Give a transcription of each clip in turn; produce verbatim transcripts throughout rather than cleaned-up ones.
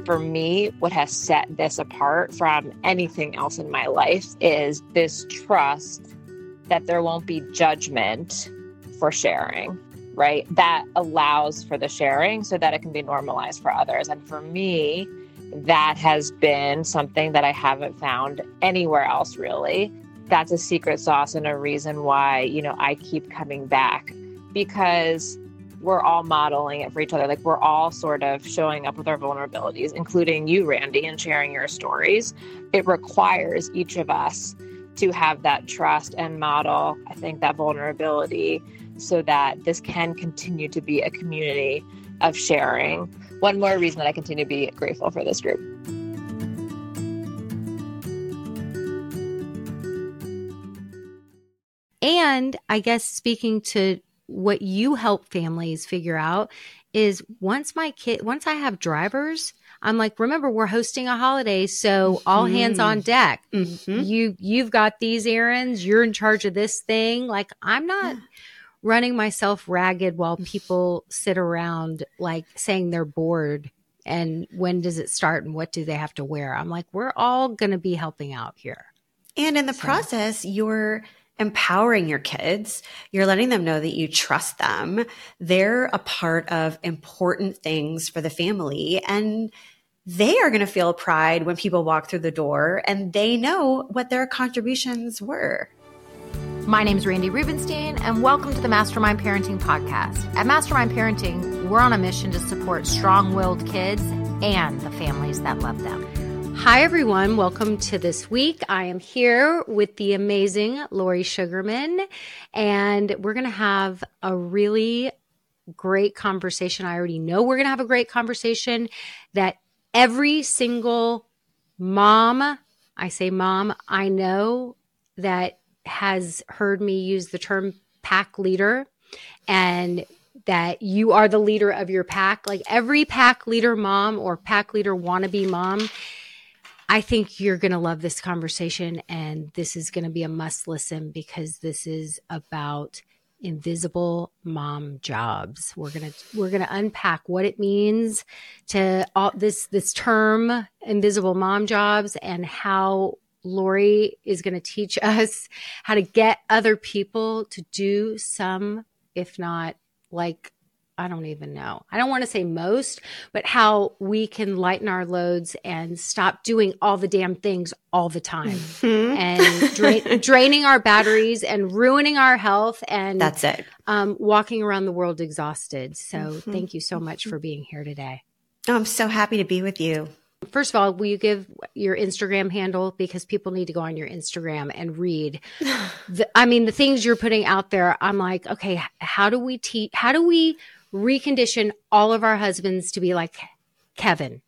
for me, what has set this apart from anything else in my life is this trust that there won't be judgment for sharing, right? That allows for the sharing so that it can be normalized for others. And for me, that has been something that I haven't found anywhere else, really. That's a secret sauce and a reason why, you know, I keep coming back, because we're all modeling it for each other. Like, we're all sort of showing up with our vulnerabilities, including you, Randy, and sharing your stories. It requires each of us to have that trust and model, I think, that vulnerability so that this can continue to be a community of sharing. One more reason that I continue to be grateful for this group. And I guess speaking to what you help families figure out is once my kid, once I have drivers, I'm like, remember, we're hosting a holiday, so all mm-hmm. hands on deck. Mm-hmm. You, you've got these errands. You're in charge of this thing. Like, I'm not running myself ragged while people sit around like saying they're bored and when does it start and what do they have to wear. I'm like, we're all going to be helping out here. And in the so. process, you're empowering your kids. You're letting them know that you trust them. They're a part of important things for the family, and they are going to feel pride when people walk through the door and they know what their contributions were. My name is Randy Rubenstein, and welcome to the Mastermind Parenting Podcast. At Mastermind Parenting, we're on a mission to support strong-willed kids and the families that love them. Hi, everyone. Welcome to this week. I am here with the amazing Lori Sugarman, and we're going to have a really great conversation. I already know we're going to have a great conversation that every single mom, I say mom, I know that has heard me use the term pack leader, and that you are the leader of your pack. Like, every pack leader mom or pack leader wannabe mom, I think you're going to love this conversation, and this is going to be a must listen because this is about invisible mom jobs. We're going to we're going to unpack what it means to all this this term invisible mom jobs, and how Lori is going to teach us how to get other people to do some, if not like, I don't even know. I don't want to say most, but how we can lighten our loads and stop doing all the damn things all the time mm-hmm. and dra- draining our batteries and ruining our health. And that's it. Um, walking around the world exhausted. So mm-hmm. thank you so much for being here today. Oh, I'm so happy to be with you. First of all, will you give your Instagram handle? Because people need to go on your Instagram and read. The, I mean, the things you're putting out there, I'm like, okay, how do we teach, how do we recondition all of our husbands to be like Kevin?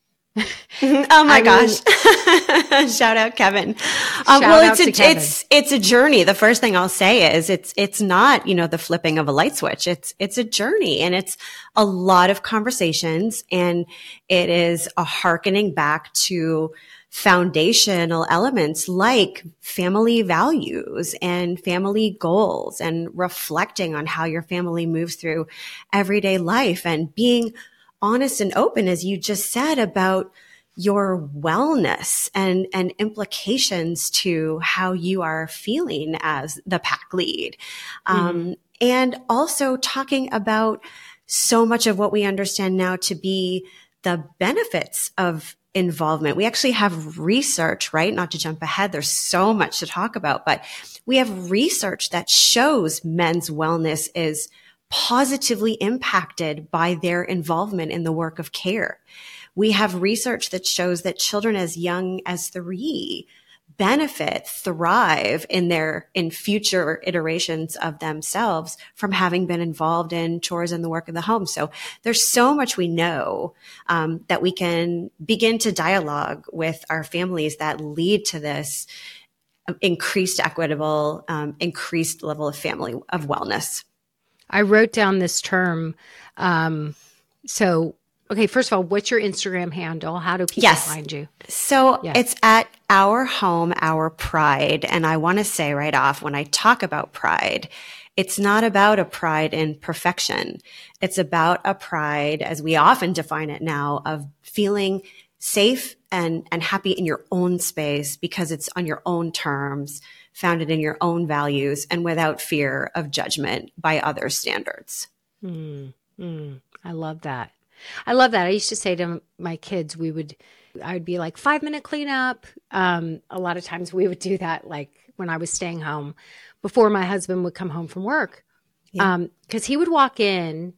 Oh my I gosh. Mean, shout out Kevin. Um, well, it's a, Kevin. it's, it's a journey. The first thing I'll say is it's, it's not, you know, the flipping of a light switch. It's, it's a journey, and it's a lot of conversations, and it is a hearkening back to foundational elements like family values and family goals, and reflecting on how your family moves through everyday life, and being honest and open, as you just said, about your wellness and, and implications to how you are feeling as the pack lead. Mm-hmm. Um, and also talking about so much of what we understand now to be the benefits of involvement. We actually have research, right? Not to jump ahead. There's so much to talk about, but we have research that shows men's wellness is positively impacted by their involvement in the work of care. We have research that shows that children as young as three benefit, thrive in their, in future iterations of themselves from having been involved in chores and the work of the home. So there's so much we know um, that we can begin to dialogue with our families that lead to this increased equitable, um, increased level of family of wellness. I wrote down this term. Um, so, okay, first of all, what's your Instagram handle? How do people yes. find you? So yes. It's at Our Home, Our Pride. And I want to say right off, when I talk about pride, it's not about a pride in perfection. It's about a pride, as we often define it now, of feeling safe and, and happy in your own space because it's on your own terms, founded in your own values, and without fear of judgment by other standards. Mm, mm, I love that. I love that. I used to say to my kids, we would, I would be like five minute cleanup. Um, a lot of times we would do that, like when I was staying home before my husband would come home from work. Yeah. Um, cause he would walk in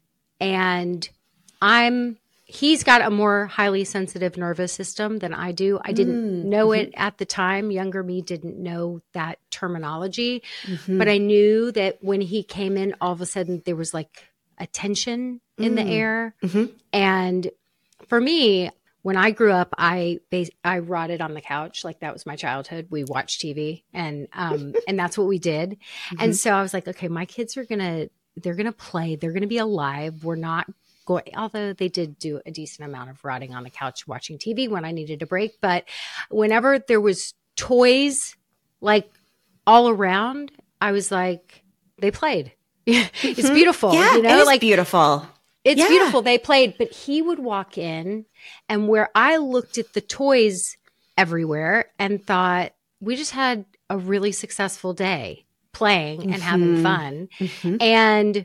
and I'm, he's got a more highly sensitive nervous system than I do. I didn't mm, know mm-hmm. it at the time. Younger me didn't know that terminology, mm-hmm. but I knew that when he came in, all of a sudden there was like a tension in mm. the air. Mm-hmm. And for me, when I grew up, I I rotted on the couch. Like that was my childhood. We watched T V and um and that's what we did. Mm-hmm. And so I was like, okay, my kids are gonna they're gonna play. They're gonna be alive. We're not going. Although they did do a decent amount of rotting on the couch watching T V when I needed a break. But whenever there was toys like all around, I was like, they played. It's beautiful. Yeah, you know, it is like beautiful. It's yeah. beautiful. They played, but he would walk in and where I looked at the toys everywhere and thought, we just had a really successful day playing and mm-hmm. having fun. Mm-hmm. And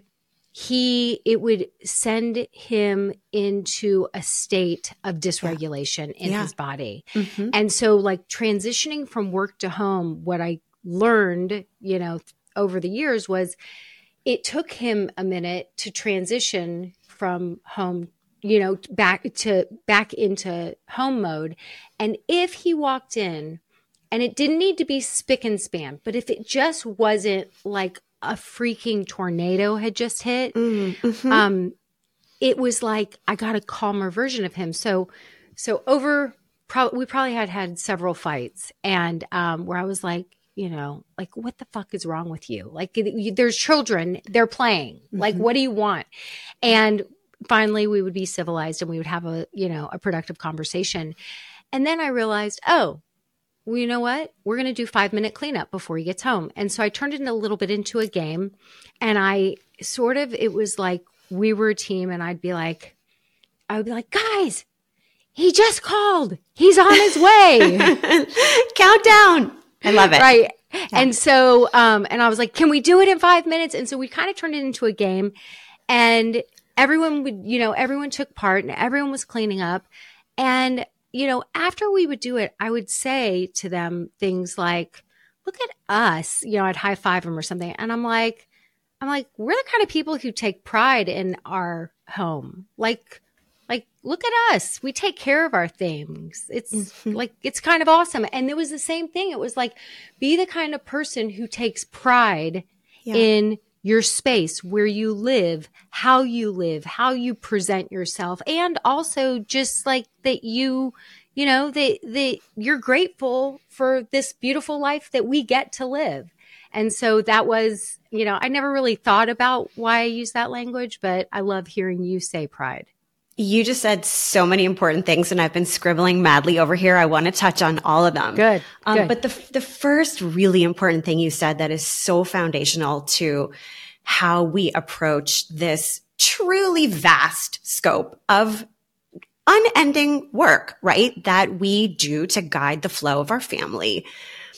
he, it would send him into a state of dysregulation yeah. in yeah. his body. Mm-hmm. And so like transitioning from work to home, what I learned, you know, over the years was it took him a minute to transition from home, you know, back to back into home mode. And if he walked in and it didn't need to be spick and span, but if it just wasn't like a freaking tornado had just hit, mm-hmm. um, it was like, I got a calmer version of him. So, so over, pro- we probably had had several fights and um, where I was like, you know, like, what the fuck is wrong with you? Like, there's children, they're playing. Like, mm-hmm. what do you want? And finally, we would be civilized and we would have a, you know, a productive conversation. And then I realized, oh, well, you know what? We're going to do five minute cleanup before he gets home. And so I turned it a little bit into a game. And I sort of, it was like we were a team and I'd be like, I would be like, guys, he just called. He's on his way. Countdown. I love it. Right. Yeah. And so, um, and I was like, can we do it in five minutes? And so we kind of turned it into a game and everyone would, you know, everyone took part and everyone was cleaning up. And, you know, after we would do it, I would say to them things like, look at us, you know, I'd high five them or something. And I'm like, I'm like, we're the kind of people who take pride in our home. Like, Like, look at us. We take care of our things. It's mm-hmm. like, it's kind of awesome. And it was the same thing. It was like, be the kind of person who takes pride yeah. in your space, where you live, how you live, how you present yourself. And also just like that you, you know, that, that you're grateful for this beautiful life that we get to live. And so that was, you know, I never really thought about why I use that language, but I love hearing you say pride. You just said so many important things and I've been scribbling madly over here. I want to touch on all of them. Good. Um, good. But the, the first really important thing you said that is so foundational to how we approach this truly vast scope of unending work, right? That we do to guide the flow of our family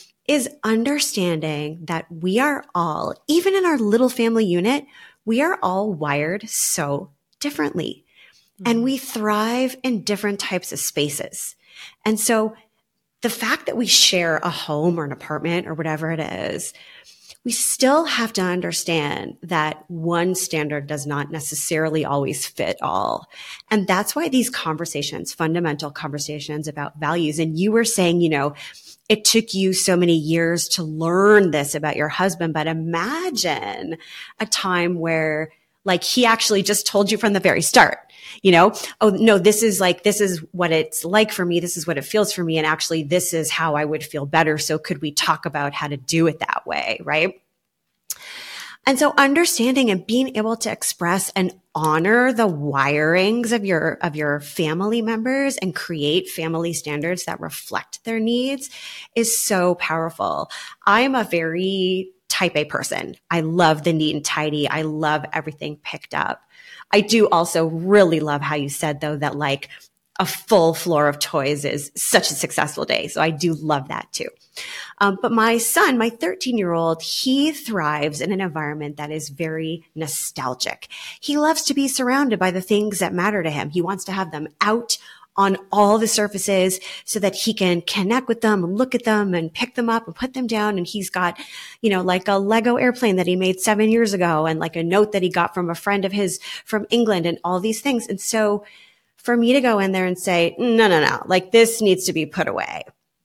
is understanding that we are all, even in our little family unit, we are all wired so differently. And we thrive in different types of spaces. And so the fact that we share a home or an apartment or whatever it is, we still have to understand that one standard does not necessarily always fit all. And that's why these conversations, fundamental conversations about values, and you were saying, you know, it took you so many years to learn this about your husband, but imagine a time where like he actually just told you from the very start, you know, oh no, this is like, this is what it's like for me. This is what it feels for me. And actually this is how I would feel better. So could we talk about how to do it that way? Right. And so understanding and being able to express and honor the wirings of your, of your family members and create family standards that reflect their needs is so powerful. I am a very type A person. I love the neat and tidy. I love everything picked up. I do also really love how you said though that like a full floor of toys is such a successful day. So I do love that too. Um, but my son, my thirteen year old, he thrives in an environment that is very nostalgic. He loves to be surrounded by the things that matter to him. He wants to have them out on all the surfaces so that he can connect with them and look at them and pick them up and put them down. And he's got, you know, like a Lego airplane that he made seven years ago and like a note that he got from a friend of his from England and all these things. And so for me to go in there and say, no, no, no, like this needs to be put away.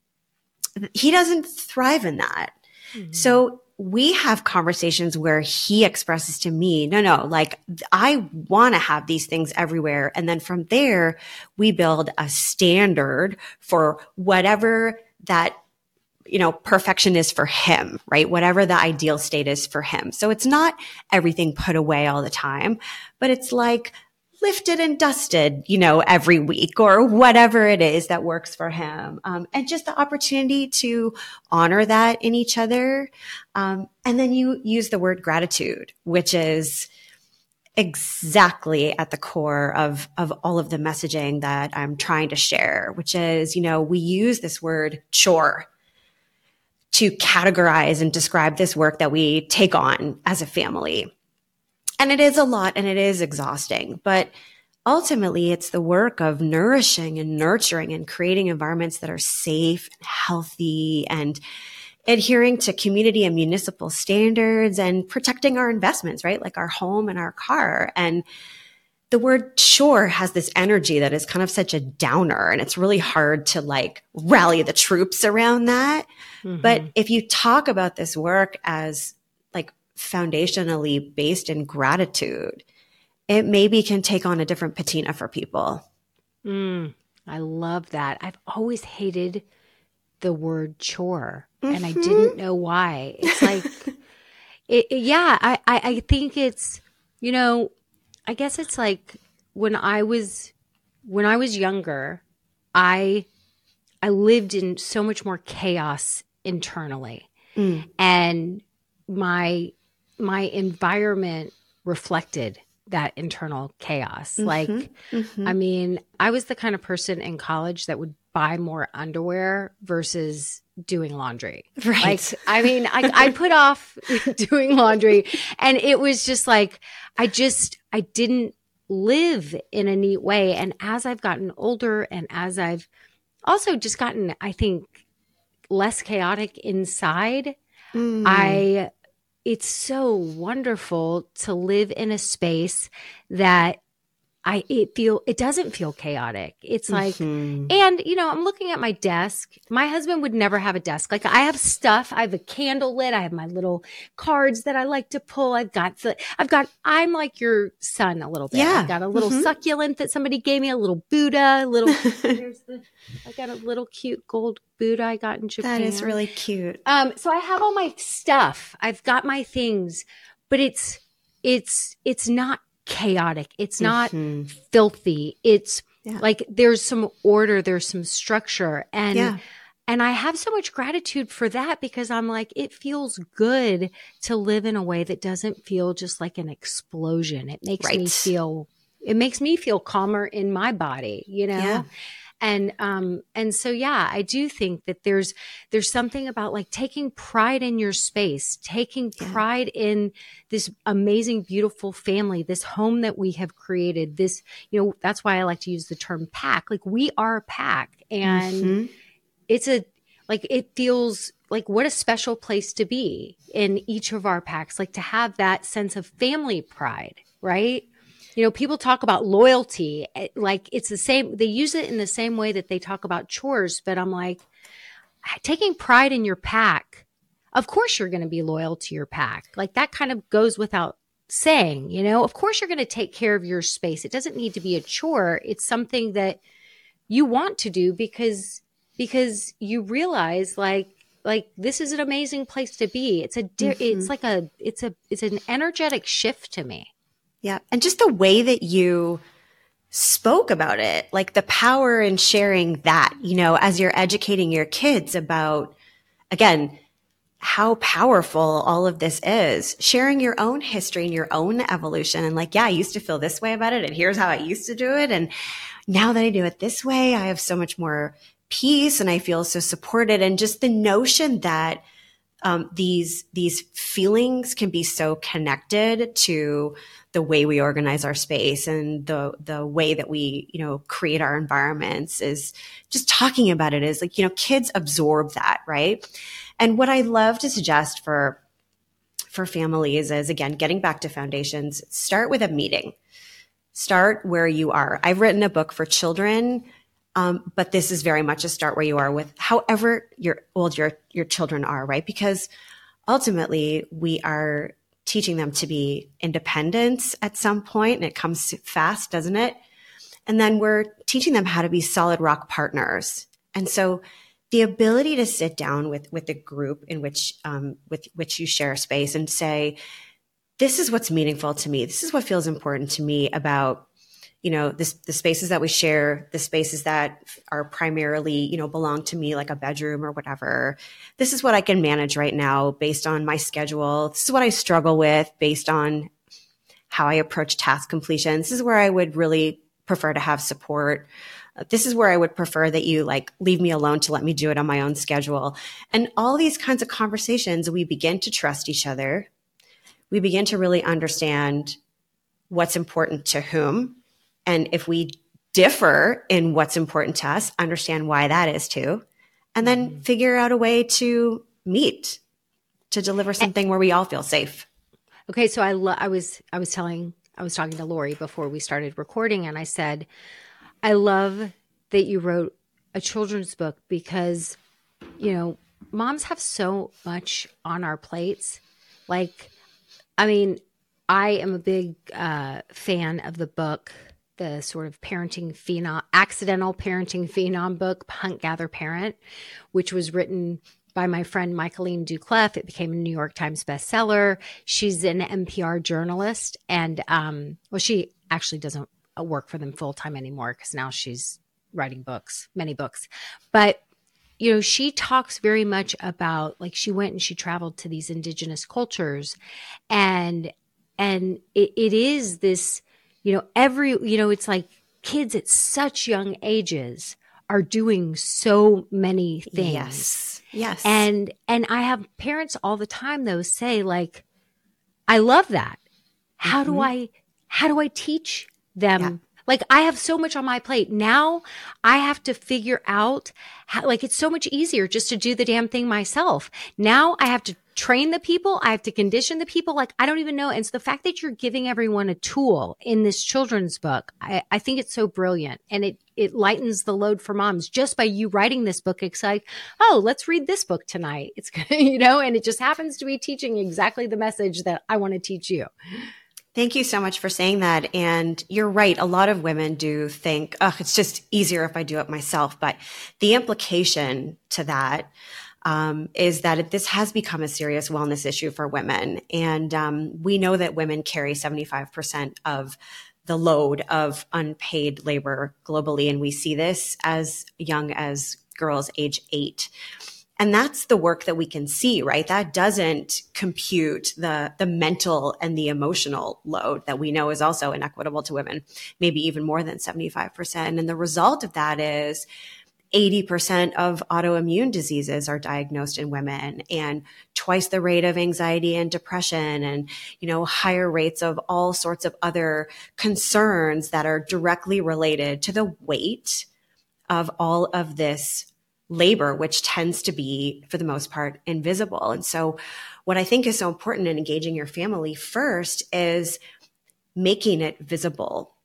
He doesn't thrive in that. Mm-hmm. So we have conversations where he expresses to me, no, no, like I want to have these things everywhere. And then from there, we build a standard for whatever that, you know, perfection is for him, right? Whatever the ideal state is for him. So it's not everything put away all the time, but it's like lifted and dusted, you know, every week or whatever it is that works for him. Um, and just the opportunity to honor that in each other. Um, and then you use the word gratitude, which is exactly at the core of, of all of the messaging that I'm trying to share, which is, you know, we use this word chore to categorize and describe this work that we take on as a family. And it is a lot and it is exhausting, but ultimately it's the work of nourishing and nurturing and creating environments that are safe and healthy and adhering to community and municipal standards and protecting our investments, right? Like our home and our car. And the word chore has this energy that is kind of such a downer, and it's really hard to like rally the troops around that. Mm-hmm. But if you talk about this work as like foundationally based in gratitude, it maybe can take on a different patina for people. Mm, I love that. I've always hated the word chore, mm-hmm. and I didn't know why. It's like, it, it, yeah, I, I, I think it's, you know, I guess it's like when I was, when I was younger, I, I lived in so much more chaos internally, mm. and my, my environment reflected that internal chaos. Mm-hmm, like, mm-hmm. I mean, I was the kind of person in college that would buy more underwear versus doing laundry. Right. Like, I mean, I, I put off doing laundry, and it was just like, I just, I didn't live in a neat way. And as I've gotten older and as I've also just gotten, I think, less chaotic inside, mm. I, it's so wonderful to live in a space that I, it feel, it doesn't feel chaotic. It's like, mm-hmm. and you know, I'm looking at my desk. My husband would never have a desk. Like I have stuff. I have a candle lit. I have my little cards that I like to pull. I've got the, I've got, I'm like your son a little bit. Yeah. I've got a little mm-hmm. succulent that somebody gave me, a little Buddha, a little, here's the, I got a little cute gold Buddha I got in Japan. That is really cute. Um, so I have all my stuff. I've got my things, but it's, it's, it's not chaotic. It's not mm-hmm. filthy. It's yeah. like there's some order, there's some structure. And yeah. and I have so much gratitude for that, because I'm like, it feels good to live in a way that doesn't feel just like an explosion. It makes right. me feel it makes me feel calmer in my body, you know? Yeah. And, um, and so, yeah, I do think that there's, there's something about like taking pride in your space, taking yeah. pride in this amazing, beautiful family, this home that we have created, this, you know, that's why I like to use the term pack. Like we are a pack, and mm-hmm. it's a, like, it feels like what a special place to be in each of our packs, like to have that sense of family pride, right? You know, people talk about loyalty, like it's the same, they use it in the same way that they talk about chores, but I'm like, taking pride in your pack, of course you're going to be loyal to your pack. Like that kind of goes without saying, you know, of course you're going to take care of your space. It doesn't need to be a chore. It's something that you want to do because, because you realize like, like this is an amazing place to be. It's a, mm-hmm. it's like a, it's a, it's an energetic shift to me. Yeah. And just the way that you spoke about it, like the power in sharing that, you know, as you're educating your kids about, again, how powerful all of this is. Sharing your own history and your own evolution. And like, yeah, I used to feel this way about it. And here's how I used to do it. And now that I do it this way, I have so much more peace and I feel so supported. And just the notion that um, these, these feelings can be so connected to the way we organize our space and the, the way that we, you know, create our environments is just talking about it is like, you know, kids absorb that, right? And what I love to suggest for, for families is, again, getting back to foundations, start with a meeting. Start where you are. I've written a book for children, um, but this is very much a start where you are with however your old your, your children are, right? Because ultimately we are teaching them to be independent at some point, and it comes fast, doesn't it? And then we're teaching them how to be solid rock partners. And so the ability to sit down with, with the group in which, um, with which you share space and say, this is what's meaningful to me. This is what feels important to me about, you know, this, the spaces that we share, the spaces that are primarily, you know, belong to me, like a bedroom or whatever. This is what I can manage right now based on my schedule. This is what I struggle with based on how I approach task completion. This is where I would really prefer to have support. This is where I would prefer that you like leave me alone to let me do it on my own schedule. And all these kinds of conversations, we begin to trust each other. We begin to really understand what's important to whom. And if we differ in what's important to us, understand why that is too. And then mm-hmm. figure out a way to meet, to deliver something and, where we all feel safe. Okay. So I, lo- I was, I was telling, I was talking to Lori before we started recording, and I said, I love that you wrote a children's book because, you know, moms have so much on our plates. Like, I mean, I am a big uh, fan of the book, the sort of parenting phenom, accidental parenting phenom book, Hunt, Gather, Parent, which was written by my friend Michaeline Duclef. It became a New York Times bestseller. She's an N P R journalist, and um, well, she actually doesn't work for them full time anymore because now she's writing books, many books. But you know, she talks very much about, like, she went and she traveled to these indigenous cultures, and and it, it is this, you know, every, you know, it's like kids at such young ages are doing so many things. Yes. Yes. And and I have parents all the time though say, like, I love that. How mm-hmm. do I how do I teach them? Yeah. Like, I have so much on my plate. Now I have to figure out how, like, it's so much easier just to do the damn thing myself. Now I have to train the people. I have to condition the people. Like, I don't even know. And so the fact that you're giving everyone a tool in this children's book, I, I think it's so brilliant. And it, it lightens the load for moms just by you writing this book. It's like, oh, let's read this book tonight. It's, you know, and it just happens to be teaching exactly the message that I want to teach you. Thank you so much for saying that. And you're right. A lot of women do think, oh, it's just easier if I do it myself. But the implication to that um, is that it, this has become a serious wellness issue for women. And um, we know that women carry seventy-five percent of the load of unpaid labor globally. And we see this as young as girls age eight. And that's the work that we can see, right? That doesn't compute the, the mental and the emotional load that we know is also inequitable to women, maybe even more than seventy-five percent. And the result of that is eighty percent of autoimmune diseases are diagnosed in women, and twice the rate of anxiety and depression, and, you know, higher rates of all sorts of other concerns that are directly related to the weight of all of this labor, which tends to be, for the most part, invisible. And so what I think is so important in engaging your family first is making it visible.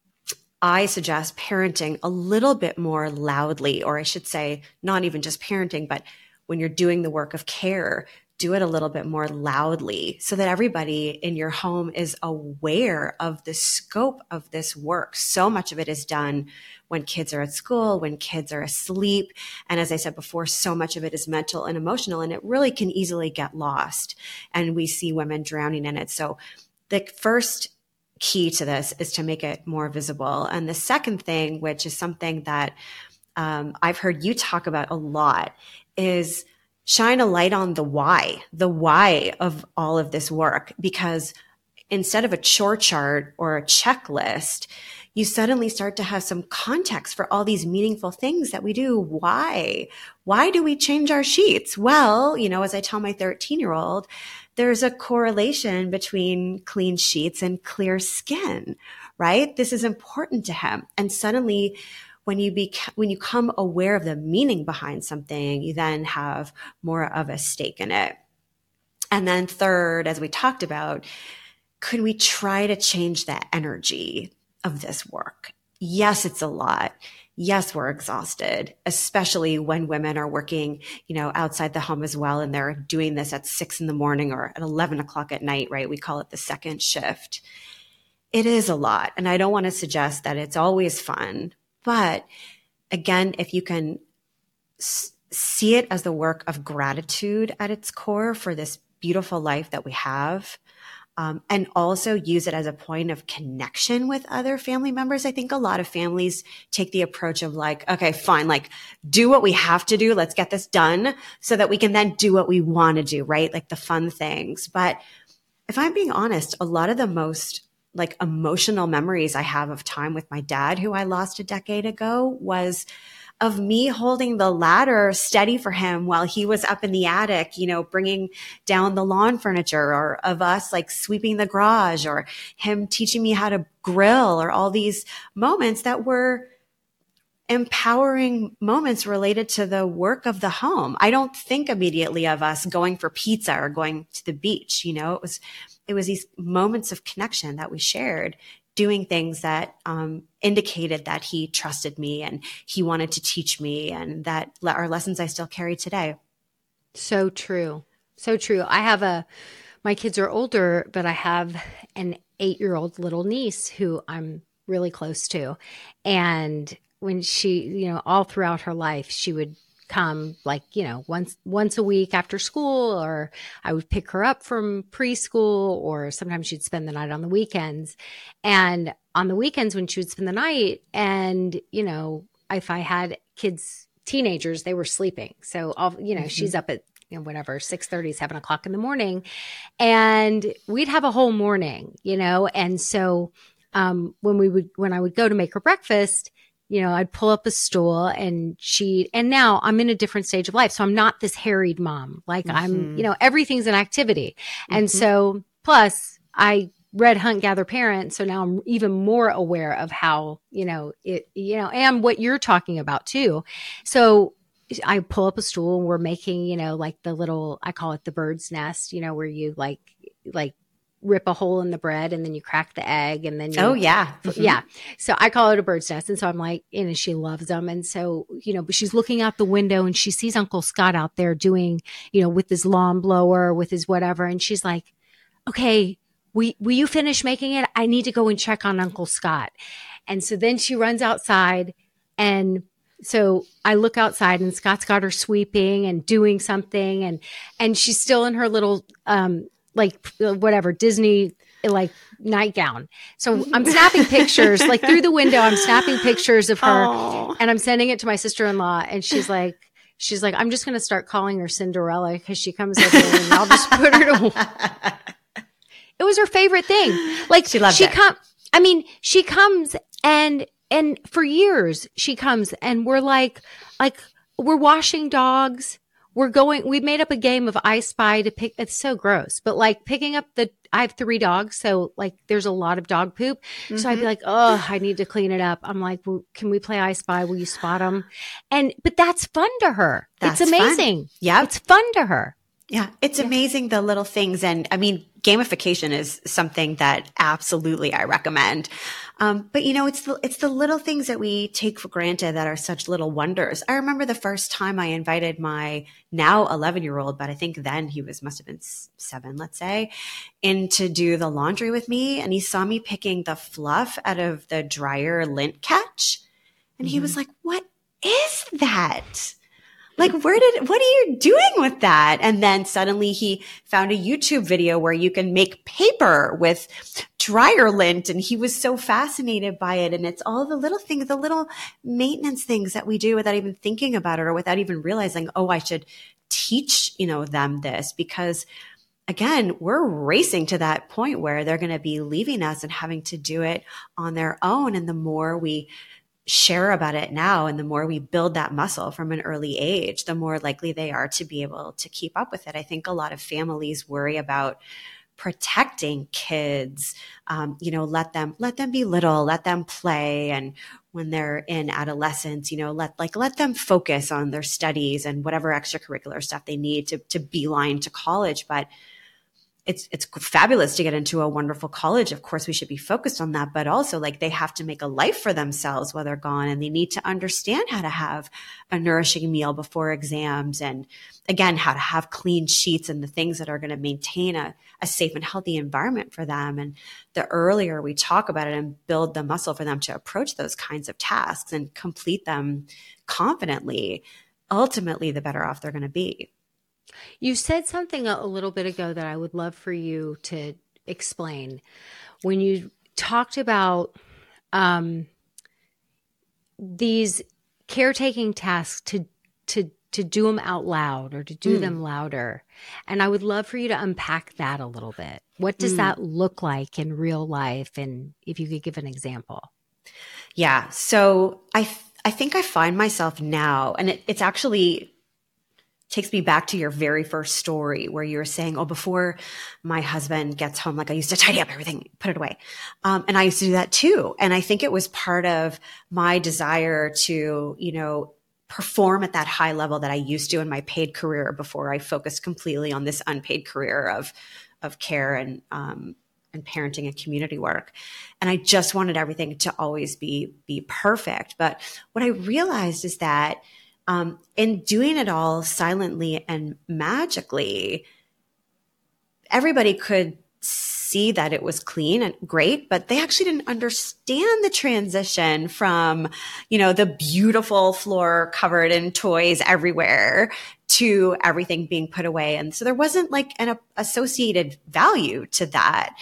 I suggest parenting a little bit more loudly, or I should say, not even just parenting, but when you're doing the work of care, do it a little bit more loudly so that everybody in your home is aware of the scope of this work. So much of it is done when kids are at school, when kids are asleep. And as I said before, so much of it is mental and emotional, and it really can easily get lost. And we see women drowning in it. So the first key to this is to make it more visible. And the second thing, which is something that um, I've heard you talk about a lot, is shine a light on the why, the why of all of this work, because instead of a chore chart or a checklist, you suddenly start to have some context for all these meaningful things that we do. Why? Why do we change our sheets? Well, you know, as I tell my thirteen year old, there's a correlation between clean sheets and clear skin, right? This is important to him. And suddenly when you be, when you become aware of the meaning behind something, you then have more of a stake in it. And then third, as we talked about, could we try to change the energy of this work? Yes, it's a lot. Yes, we're exhausted, especially when women are working, you know, outside the home as well. And they're doing this at six in the morning or at eleven o'clock at night, right? We call it the second shift. It is a lot. And I don't want to suggest that it's always fun. But again, if you can s- see it as the work of gratitude at its core for this beautiful life that we have, Um, and also use it as a point of connection with other family members. I think a lot of families take the approach of like, okay, fine, like do what we have to do. Let's get this done so that we can then do what we want to do, right? Like the fun things. But if I'm being honest, a lot of the most like emotional memories I have of time with my dad, who I lost a decade ago, was of me holding the ladder steady for him while he was up in the attic, you know, bringing down the lawn furniture, or of us like sweeping the garage, or him teaching me how to grill, or all these moments that were empowering moments related to the work of the home. I don't think immediately of us going for pizza or going to the beach. You know, it was, it was these moments of connection that we shared, doing things that um, indicated that he trusted me and he wanted to teach me, and that are lessons I still carry today. So true. So true. I have a, my kids are older, but I have an eight-year-old little niece who I'm really close to. And when she, you know, all throughout her life, she would come like, you know, once, once a week after school, or I would pick her up from preschool, or sometimes she'd spend the night on the weekends. And on the weekends when she would spend the night, and, you know, if I had kids, teenagers, they were sleeping. So, I'll, you know, mm-hmm. she's up at, you know, whatever, six thirty, seven o'clock in the morning, and we'd have a whole morning, you know? And so, um, when we would, when I would go to make her breakfast, you know, I'd pull up a stool and she, and now I'm in a different stage of life. So I'm not this harried mom. Like mm-hmm. I'm, you know, everything's an activity. Mm-hmm. And so plus I read Hunt, Gather, Parent. So now I'm even more aware of how, you know, it, you know, and what you're talking about too. So I pull up a stool and we're making, you know, like the little, I call it the bird's nest, you know, where you like, like, rip a hole in the bread and then you crack the egg and then you, oh yeah mm-hmm. yeah so I call it a bird's nest. And so I'm like, and she loves them, and so, you know, but she's looking out the window and she sees Uncle Scott out there doing, you know, with his lawn blower, with his whatever, and she's like, okay, we will you finish making it? I need to go and check on Uncle Scott. And so then she runs outside, and so I look outside and Scott's got her sweeping and doing something, and and she's still in her little um like whatever Disney like nightgown. So I'm snapping pictures like through the window. I'm snapping pictures of her Aww. And I'm sending it to my sister-in-law. And she's like, she's like, I'm just going to start calling her Cinderella because she comes over and I'll just put her to. It was her favorite thing. Like she loved she it. come. I mean, she comes and and for years she comes and we're like like we're washing dogs. We're going, we made up a game of I Spy to pick, it's so gross, but like picking up the, I have three dogs. So like there's a lot of dog poop. Mm-hmm. So I'd be like, oh, I need to clean it up. I'm like, well, can we play I Spy? Will you spot them? And, but that's fun to her. That's it's amazing. Yeah. It's fun to her. Yeah. It's yeah. amazing, the little things. And I mean, gamification is something that absolutely I recommend. Um, but you know, it's the, it's the little things that we take for granted that are such little wonders. I remember the first time I invited my now eleven year old, but I think then he was, must've been seven, let's say, in to do the laundry with me. And he saw me picking the fluff out of the dryer lint catch. And mm-hmm. he was like, what is that? Like, where did, what are you doing with that? And then suddenly he found a YouTube video where you can make paper with dryer lint. And he was so fascinated by it. And it's all the little things, the little maintenance things that we do without even thinking about it or without even realizing, oh, I should teach, you know, them this, because again, we're racing to that point where they're going to be leaving us and having to do it on their own. And the more we share about it now and the more we build that muscle from an early age, the more likely they are to be able to keep up with it. I think a lot of families worry about protecting kids, um, you know, let them, let them be little, let them play. And when they're in adolescence, you know, let, like, let them focus on their studies and whatever extracurricular stuff they need to, to beeline to college. But it's, it's fabulous to get into a wonderful college. Of course, we should be focused on that, but also like they have to make a life for themselves while they're gone, and they need to understand how to have a nourishing meal before exams. And again, how to have clean sheets and the things that are going to maintain a, a safe and healthy environment for them. And the earlier we talk about it and build the muscle for them to approach those kinds of tasks and complete them confidently, ultimately, the better off they're going to be. You said something a little bit ago that I would love for you to explain. When you talked about um, these caretaking tasks to to to do them out loud or to do mm. them louder, and I would love for you to unpack that a little bit. What does mm. that look like in real life, and if you could give an example? Yeah. So I th- I think I find myself now, and it, it's actually takes me back to your very first story where you were saying, oh, before my husband gets home, like I used to tidy up everything, put it away. Um, and I used to do that too. And I think it was part of my desire to, you know, perform at that high level that I used to in my paid career before I focused completely on this unpaid career of, of care and, um, and parenting and community work. And I just wanted everything to always be, be perfect. But what I realized is that Um, in doing it all silently and magically, everybody could see that it was clean and great, but they actually didn't understand the transition from, you know, the beautiful floor covered in toys everywhere to everything being put away. And so there wasn't like an associated value to that.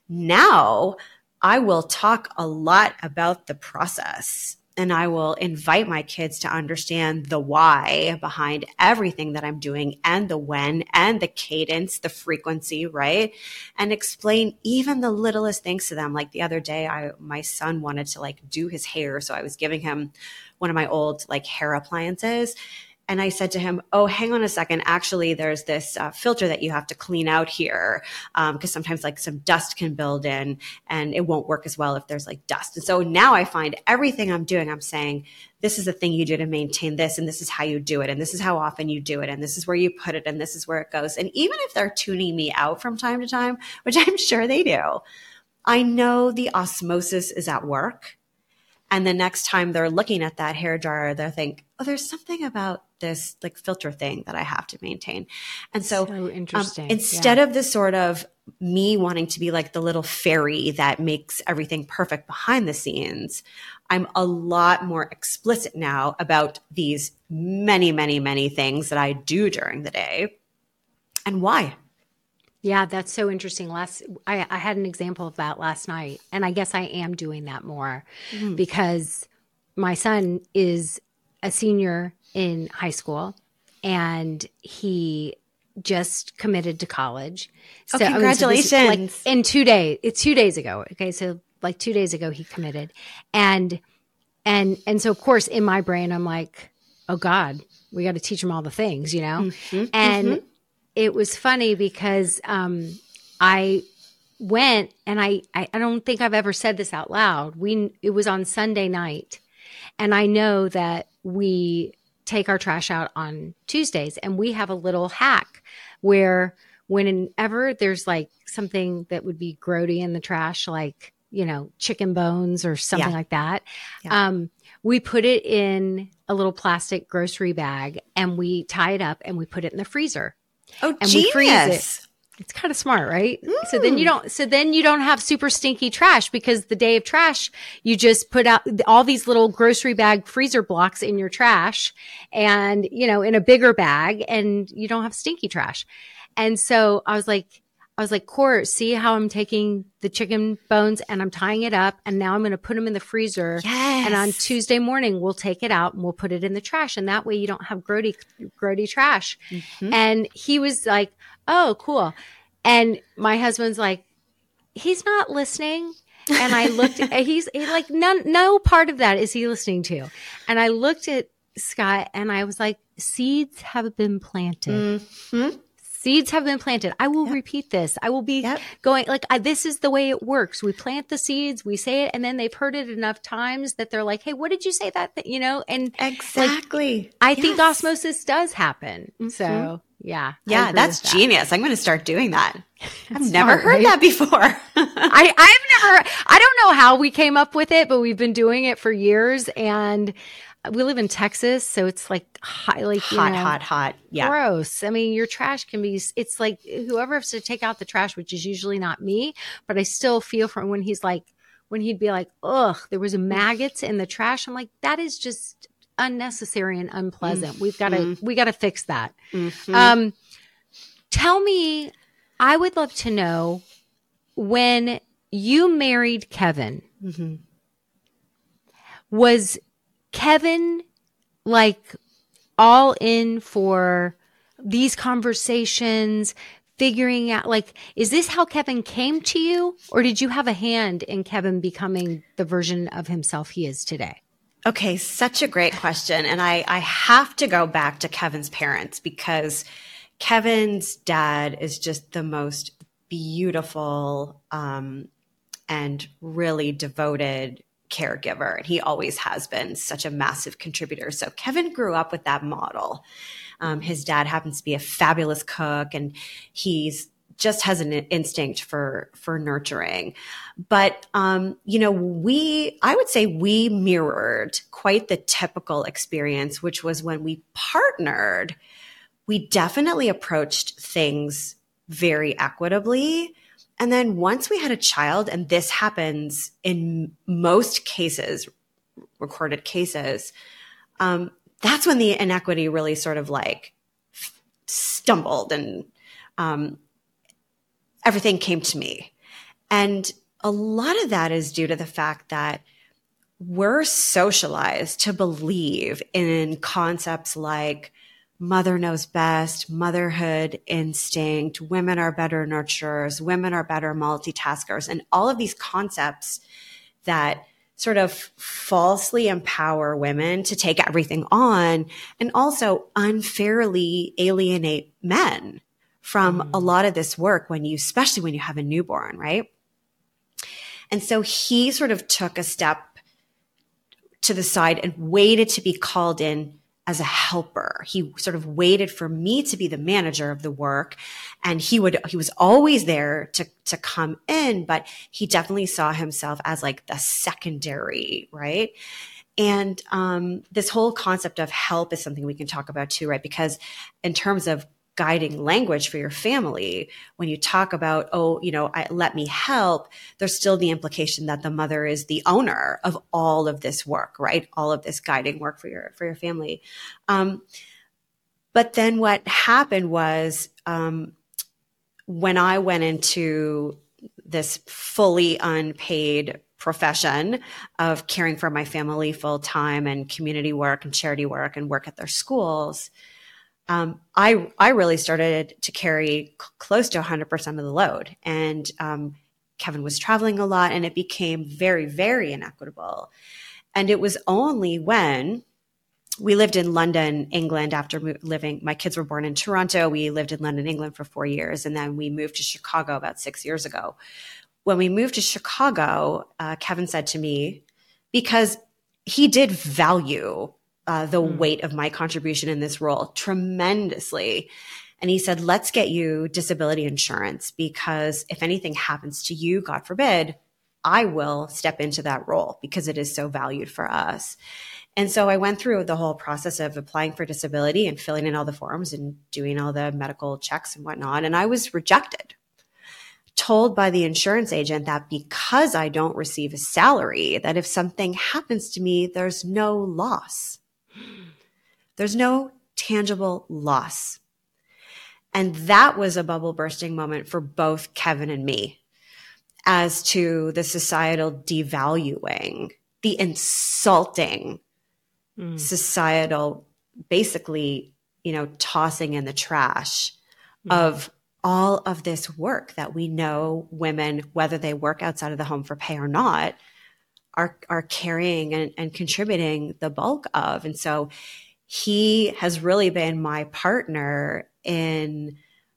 Now I will talk a lot about the process. And I will invite my kids to understand the why behind everything that I'm doing and the when and the cadence, the frequency, right? And explain even the littlest things to them. Like the other day, I my son wanted to like do his hair. So I was giving him one of my old like hair appliances. And I said to him, oh, hang on a second. Actually, there's this uh, filter that you have to clean out here because um, sometimes like some dust can build in and it won't work as well if there's like dust. And so now I find everything I'm doing, I'm saying, this is the thing you do to maintain this, and this is how you do it, and this is how often you do it, and this is where you put it, and this is where it goes. And even if they're tuning me out from time to time, which I'm sure they do, I know the osmosis is at work. And the next time they're looking at that hair dryer, they'll think, oh, there's something about this like filter thing that I have to maintain. And so, so interesting. Um, instead yeah. of this sort of me wanting to be like the little fairy that makes everything perfect behind the scenes, I'm a lot more explicit now about these many, many, many things that I do during the day and why. Yeah, that's so interesting. Last, I, I had an example of that last night, and I guess I am doing that more mm-hmm. because my son is a senior in high school, and he just committed to college. So, oh, congratulations! I mean, so like in two days, it's two days ago. Okay, so like two days ago he committed, and and and so of course in my brain I'm like, oh God, we got to teach him all the things, you know, mm-hmm. and. Mm-hmm. It was funny because um, I went and I, I, I don't think I've ever said this out loud. We it was on Sunday night, and I know that we take our trash out on Tuesdays, and we have a little hack where whenever there's like something that would be grody in the trash, like, you know, chicken bones or something yeah. like that, yeah. um, we put it in a little plastic grocery bag and we tie it up and we put it in the freezer. Oh, and genius. we freeze it. It's kind of smart, right? Mm. So then you don't, so then you don't have super stinky trash, because the day of trash, you just put out all these little grocery bag freezer blocks in your trash and, you know, in a bigger bag, and you don't have stinky trash. And so I was like, I was like, Court, see how I'm taking the chicken bones and I'm tying it up, and now I'm going to put them in the freezer. Yes. And on Tuesday morning, we'll take it out and we'll put it in the trash. And that way you don't have grody, grody trash. Mm-hmm. And he was like, oh, cool. And my husband's like, he's not listening. And I looked at, he's he like, none, no part of that is he listening to. And I looked at Scott and I was like, seeds have been planted. Mm-hmm. Seeds have been planted. I will yep. repeat this. I will be yep. going like, I, this is the way it works. We plant the seeds, we say it, and then they've heard it enough times that they're like, hey, what did you say that, th-? you know? And exactly. Like, I yes. think osmosis does happen. Mm-hmm. So yeah. Yeah. That's that. genius. I'm going to start doing that. I've never smart, heard right? that before. I, I've never, I don't know how we came up with it, but we've been doing it for years, and we live in Texas, so it's like hot, like hot, you know, hot, hot. Yeah, gross. I mean, your trash can be. It's like whoever has to take out the trash, which is usually not me, but I still feel from when he's like, when he'd be like, "Ugh, there was maggots in the trash." I'm like, that is just unnecessary and unpleasant. Mm-hmm. We've got to, we got to fix that. Mm-hmm. Um, tell me, I would love to know, when you married Kevin, mm-hmm. was Kevin like all in for these conversations, figuring out, like, is this how Kevin came to you, or did you have a hand in Kevin becoming the version of himself he is today? Okay, such a great question. And I, I have to go back to Kevin's parents, because Kevin's dad is just the most beautiful um, and really devoted caregiver. And he always has been such a massive contributor. So Kevin grew up with that model. Um, his dad happens to be a fabulous cook, and he's just has an instinct for, for nurturing. But, um, you know, we, I would say we mirrored quite the typical experience, which was when we partnered, we definitely approached things very equitably. And then once we had a child, and this happens in most cases, recorded cases, um, that's when the inequity really sort of like stumbled, and um, everything came to me. And a lot of that is due to the fact that we're socialized to believe in concepts like mother knows best, motherhood instinct, women are better nurturers, women are better multitaskers, and all of these concepts that sort of falsely empower women to take everything on, and also unfairly alienate men from mm. a lot of this work when you, especially when you have a newborn, right? And so he sort of took a step to the side and waited to be called in as a helper. He sort of waited for me to be the manager of the work, and he would, he was always there to, to come in, but he definitely saw himself as like the secondary, right? And, um, this whole concept of help is something we can talk about too, right? Because in terms of guiding language for your family, when you talk about, oh, you know, I, let me help, there's still the implication that the mother is the owner of all of this work, right? All of this guiding work for your, for your family. Um, but then what happened was, um, when I went into this fully unpaid profession of caring for my family full time, and community work and charity work and work at their schools, Um, I, I really started to carry c- close to one hundred percent of the load. And um, Kevin was traveling a lot, and it became very, very inequitable. And it was only when we lived in London, England, after mo- living, my kids were born in Toronto. We lived in London, England for four years. And then we moved to Chicago about six years ago. When we moved to Chicago, uh, Kevin said to me, because he did value Uh, the mm. weight of my contribution in this role tremendously. And he said, let's get you disability insurance, because if anything happens to you, God forbid, I will step into that role because it is so valued for us. And so I went through the whole process of applying for disability and filling in all the forms and doing all the medical checks and whatnot. And I was rejected, told by the insurance agent that because I don't receive a salary, that if something happens to me, there's no loss. There's no tangible loss. And that was a bubble bursting moment for both Kevin and me as to the societal devaluing, the insulting mm. societal, basically, you know, tossing in the trash mm. of all of this work that we know women, whether they work outside of the home for pay or not, are, are carrying and, and contributing the bulk of. And so he has really been my partner in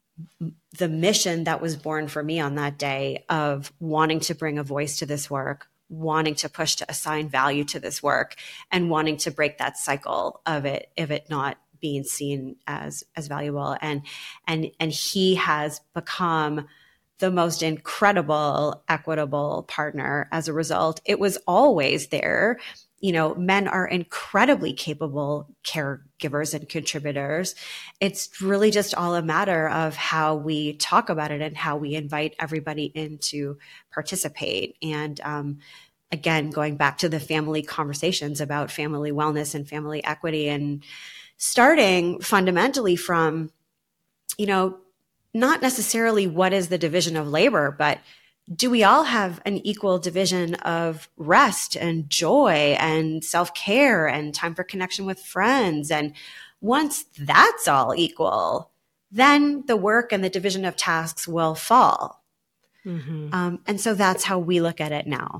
the mission that was born for me on that day of wanting to bring a voice to this work, wanting to push to assign value to this work, and wanting to break that cycle of it, of it not being seen as, as valuable. And, and, and he has become the most incredible, equitable partner as a result. It was always there. You know, men are incredibly capable caregivers and contributors. It's really just all a matter of how we talk about it and how we invite everybody in to participate. And um, again, going back to the family conversations about family wellness and family equity, and starting fundamentally from, you know, not necessarily what is the division of labor, but do we all have an equal division of rest and joy and self-care and time for connection with friends? And once that's all equal, then the work and the division of tasks will fall. Mm-hmm. Um, and so that's how we look at it now.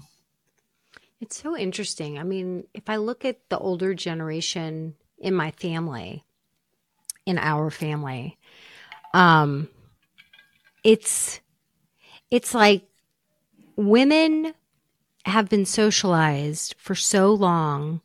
It's so interesting. I mean, if I look at the older generation in my family, in our family, um, it's, it's like, women have been socialized for so long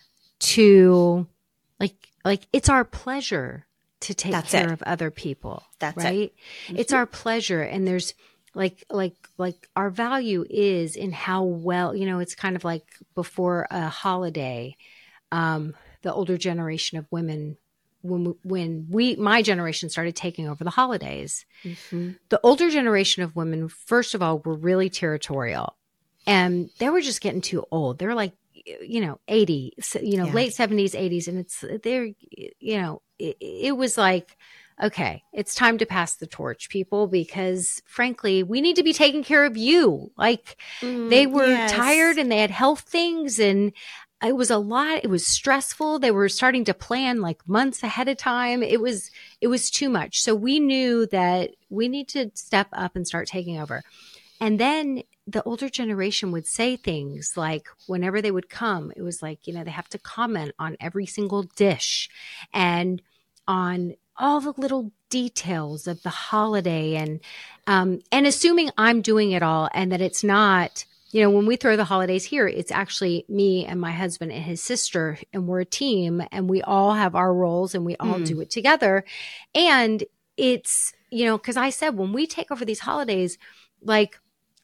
to like, like it's our pleasure to take That's care it. of other people. That's right. It. Mm-hmm. It's our pleasure. And there's like, like, like our value is in how well, you know, it's kind of like before a holiday, um, the older generation of women, when, when we, my generation started taking over the holidays, mm-hmm. the older generation of women, first of all, were really territorial, and they were just getting too old. They're like, you know, eighty, you know, yeah. late seventies, eighties. And it's, they're, you know, it, it was like, okay, it's time to pass the torch, people, because frankly, we need to be taking care of you. Like mm, they were yes. tired and they had health things, and it was a lot. It was stressful. They were starting to plan like months ahead of time. It was, it was too much. So we knew that we need to step up and start taking over. And then the older generation would say things like, whenever they would come, it was like, you know, they have to comment on every single dish and on all the little details of the holiday, and, um, and assuming I'm doing it all and that it's not, you know, when we throw the holidays here, it's actually me and my husband and his sister, and we're a team, and we all have our roles and we all mm. do it together. And it's, you know, because I said, when we take over these holidays, like,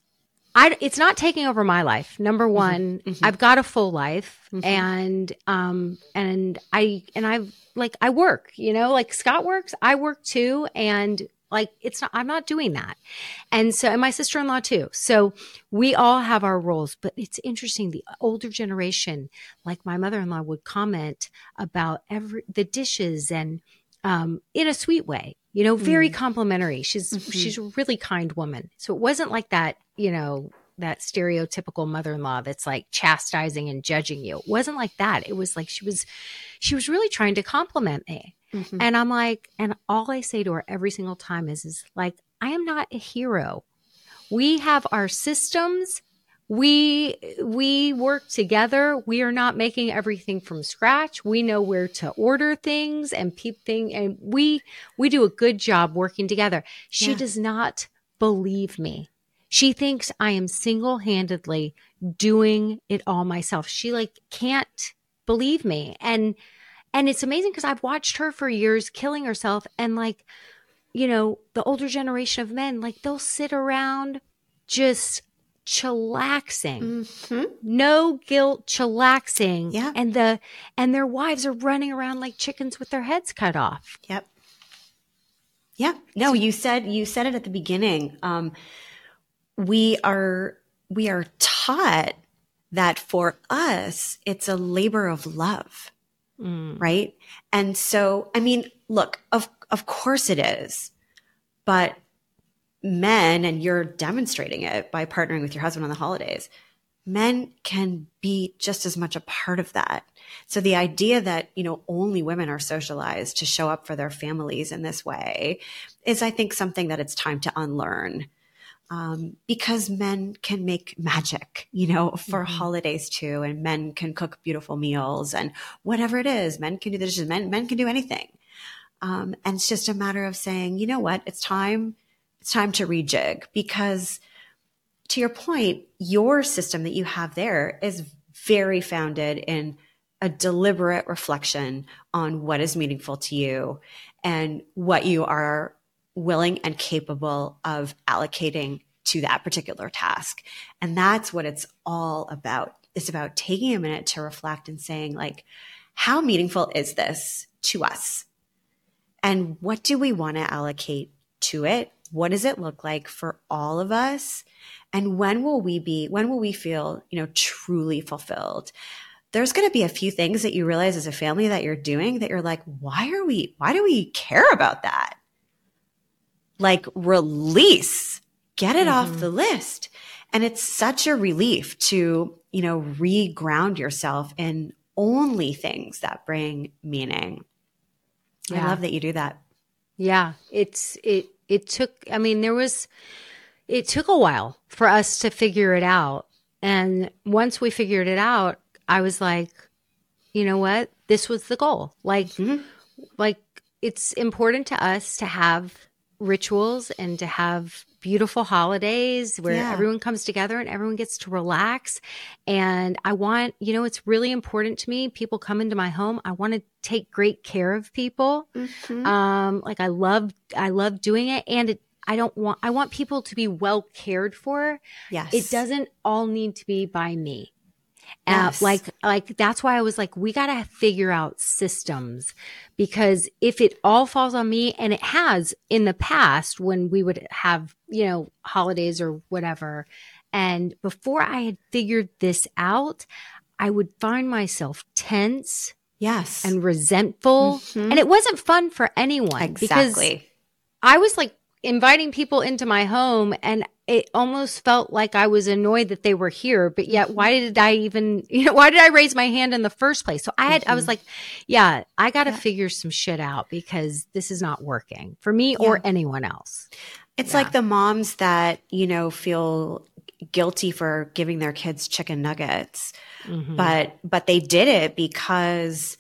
I, it's not taking over my life. Number one, mm-hmm. Mm-hmm. I've got a full life, mm-hmm. and, um, and I, and I've like, I work, you know, like Scott works, I work too. And like, it's not, I'm not doing that. And so, and my sister-in-law too. So we all have our roles, but it's interesting. The older generation, like my mother-in-law, would comment about every, the dishes, and, um, in a sweet way, you know, very mm. complimentary. She's, mm-hmm. she's a really kind woman. So it wasn't like that, you know, that stereotypical mother-in-law that's like chastising and judging you. It wasn't like that. It was like, she was, she was really trying to compliment me. Mm-hmm. And I'm like, and all I say to her every single time is, is like, I am not a hero. We have our systems. We, we work together. We are not making everything from scratch. We know where to order things and peep thing. And we, we do a good job working together. She yeah. does not believe me. She thinks I am single-handedly doing it all myself. She like can't believe me. And, and it's amazing because I've watched her for years killing herself, and like, you know, the older generation of men, like they'll sit around just chillaxing, Mm-hmm. no guilt, chillaxing. Yeah. And the, and their wives are running around like chickens with their heads cut off. Yep. Yeah. No, you said, you said it at the beginning. Um, we are, we are taught that for us, it's a labor of love. Mm. Right. And so, I mean, look, of, of course it is, but men, and you're demonstrating it by partnering with your husband on the holidays, men can be just as much a part of that. So the idea that, you know, only women are socialized to show up for their families in this way is, I think, something that it's time to unlearn. Um, because men can make magic, you know, for mm-hmm. holidays too. And men can cook beautiful meals and whatever it is, men can do the dishes, men, men can do anything. Um, and it's just a matter of saying, you know what, it's time, it's time to rejig, because to your point, your system that you have there is very founded in a deliberate reflection on what is meaningful to you and what you are willing and capable of allocating to that particular task. And that's what it's all about. It's about taking a minute to reflect and saying, like, how meaningful is this to us? And what do we want to allocate to it? What does it look like for all of us? And when will we be, when will we feel, you know, truly fulfilled? There's going to be a few things that you realize as a family that you're doing that you're like, why are we, why do we care about that? Like, release, get it mm-hmm. off the list. And it's such a relief to, you know, re-ground yourself in only things that bring meaning. Yeah. I love that you do that. Yeah. It's, it, it took, I mean, there was, it took a while for us to figure it out. And once we figured it out, I was like, you know what? This was the goal. Like, mm-hmm. like it's important to us to have rituals and to have beautiful holidays where yeah. everyone comes together and everyone gets to relax. And I want, you know, it's really important to me. People come into my home. I want to take great care of people. Mm-hmm. Um, like I love, I love doing it. And it, I don't want, I want people to be well cared for. Yes. It doesn't all need to be by me. Yes. Uh, like, like that's why I was like, we got to figure out systems, because if it all falls on me, and it has in the past when we would have, you know, holidays or whatever. And before I had figured this out, I would find myself tense. Yes. And resentful. Mm-hmm. And it wasn't fun for anyone. Exactly. Because I was like inviting people into my home, and it almost felt like I was annoyed that they were here, but yet why did I even, you know, why did I raise my hand in the first place? So I had, mm-hmm. I was like, yeah, I got to yeah. figure some shit out, because this is not working for me yeah. or anyone else. It's yeah. like the moms that, you know, feel guilty for giving their kids chicken nuggets, mm-hmm. but, but they did it because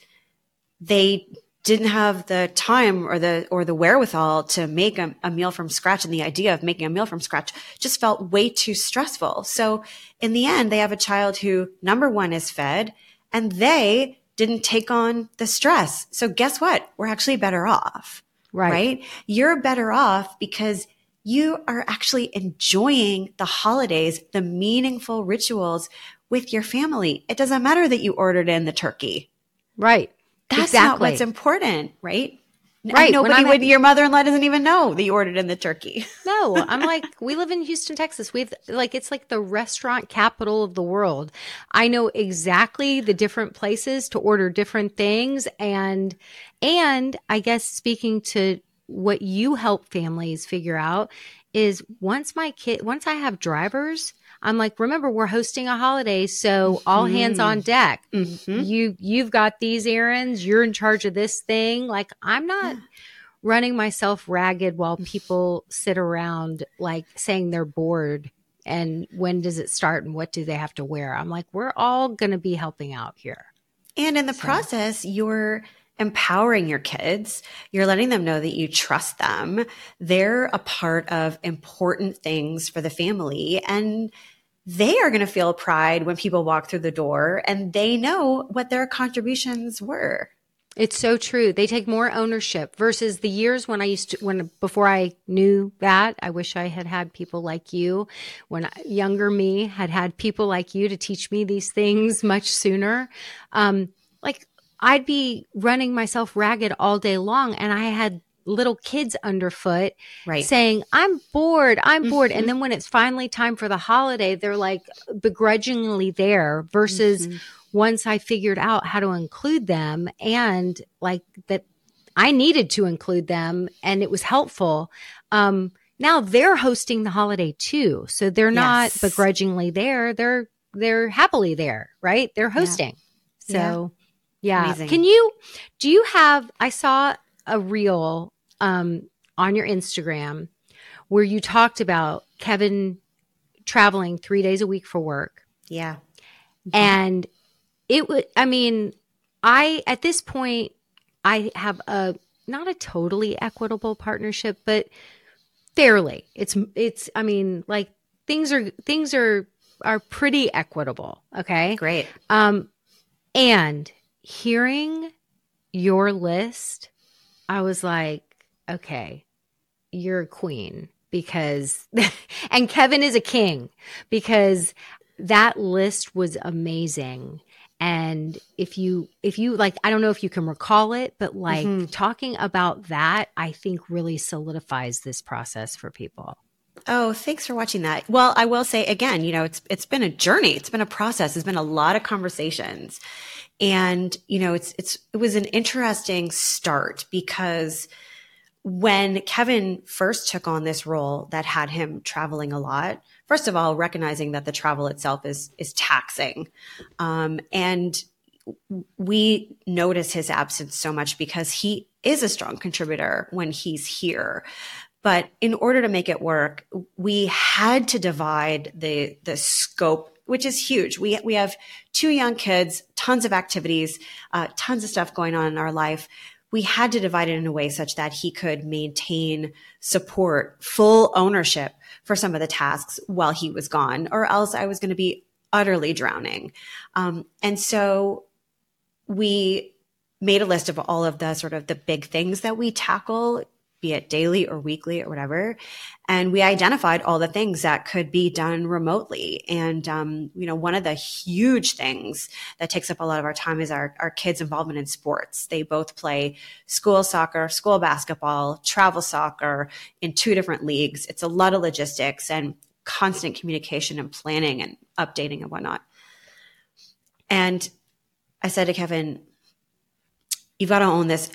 they didn't have the time or the or the wherewithal to make a, a meal from scratch. And the idea of making a meal from scratch just felt way too stressful. So in the end, they have a child who, number one, is fed, and they didn't take on the stress. So guess what? We're actually better off, right? right? You're better off because you are actually enjoying the holidays, the meaningful rituals with your family. It doesn't matter that you ordered in the turkey. Right. That's exactly. not what's important, right? Right. Nobody would, your mother-in-law doesn't even know that you ordered in the turkey. No, I'm like, we live in Houston, Texas. We've like, it's like the restaurant capital of the world. I know exactly the different places to order different things. And, and I guess speaking to what you help families figure out is once my kid, once I have drivers, I'm like, remember, we're hosting a holiday, so all mm-hmm. hands on deck. Mm-hmm. You, you've got these errands. You're in charge of this thing. Like, I'm not yeah. running myself ragged while people sit around like saying they're bored. And when does it start? And what do they have to wear? I'm like, we're all going to be helping out here. And in the so. process, you're empowering your kids. You're letting them know that you trust them. They're a part of important things for the family, and they are going to feel pride when people walk through the door and they know what their contributions were. It's so true. They take more ownership versus the years when I used to, when, before I knew that, I wish I had had people like you. When I, younger me had had people like you to teach me these things much sooner. Um, like I'd be running myself ragged all day long, and I had little kids underfoot right. saying, I'm bored, I'm bored. Mm-hmm. And then when it's finally time for the holiday, they're like begrudgingly there versus mm-hmm. once I figured out how to include them and like that I needed to include them and it was helpful. Um, now they're hosting the holiday too. So they're not yes. begrudgingly there. They're, they're happily there, right? They're hosting. Yeah. So yeah. Amazing. Can you, do you have, I saw a reel um, on your Instagram where you talked about Kevin traveling three days a week for work. Yeah. And it would, I mean, I, at this point, I have a, not a totally equitable partnership, but fairly. It's, it's, I mean, like things are, things are, are pretty equitable. Okay. Great. Um, and hearing your list, I was like, okay, you're a queen because, and Kevin is a king because that list was amazing. And if you, if you like, I don't know if you can recall it, but like mm-hmm. talking about that, I think really solidifies this process for people. Oh, thanks for watching that. Well, I will say again, you know, it's, it's been a journey. It's been a process. It's been a lot of conversations. And, you know, it's, it's, it was an interesting start because when Kevin first took on this role that had him traveling a lot, first of all, recognizing that the travel itself is, is taxing. Um, and we notice his absence so much because he is a strong contributor when he's here. But in order to make it work, we had to divide the, the scope, which is huge. We, we have two young kids, tons of activities, uh, tons of stuff going on in our life. We had to divide it in a way such that he could maintain support, full ownership for some of the tasks while he was gone, or else I was going to be utterly drowning. Um, and so we made a list of all of the sort of the big things that we tackle, be it daily or weekly or whatever. And we identified all the things that could be done remotely. And, um, you know, one of the huge things that takes up a lot of our time is our, our kids' involvement in sports. They both play school soccer, school basketball, travel soccer in two different leagues. It's a lot of logistics and constant communication and planning and updating and whatnot. And I said to Kevin, you've got to own this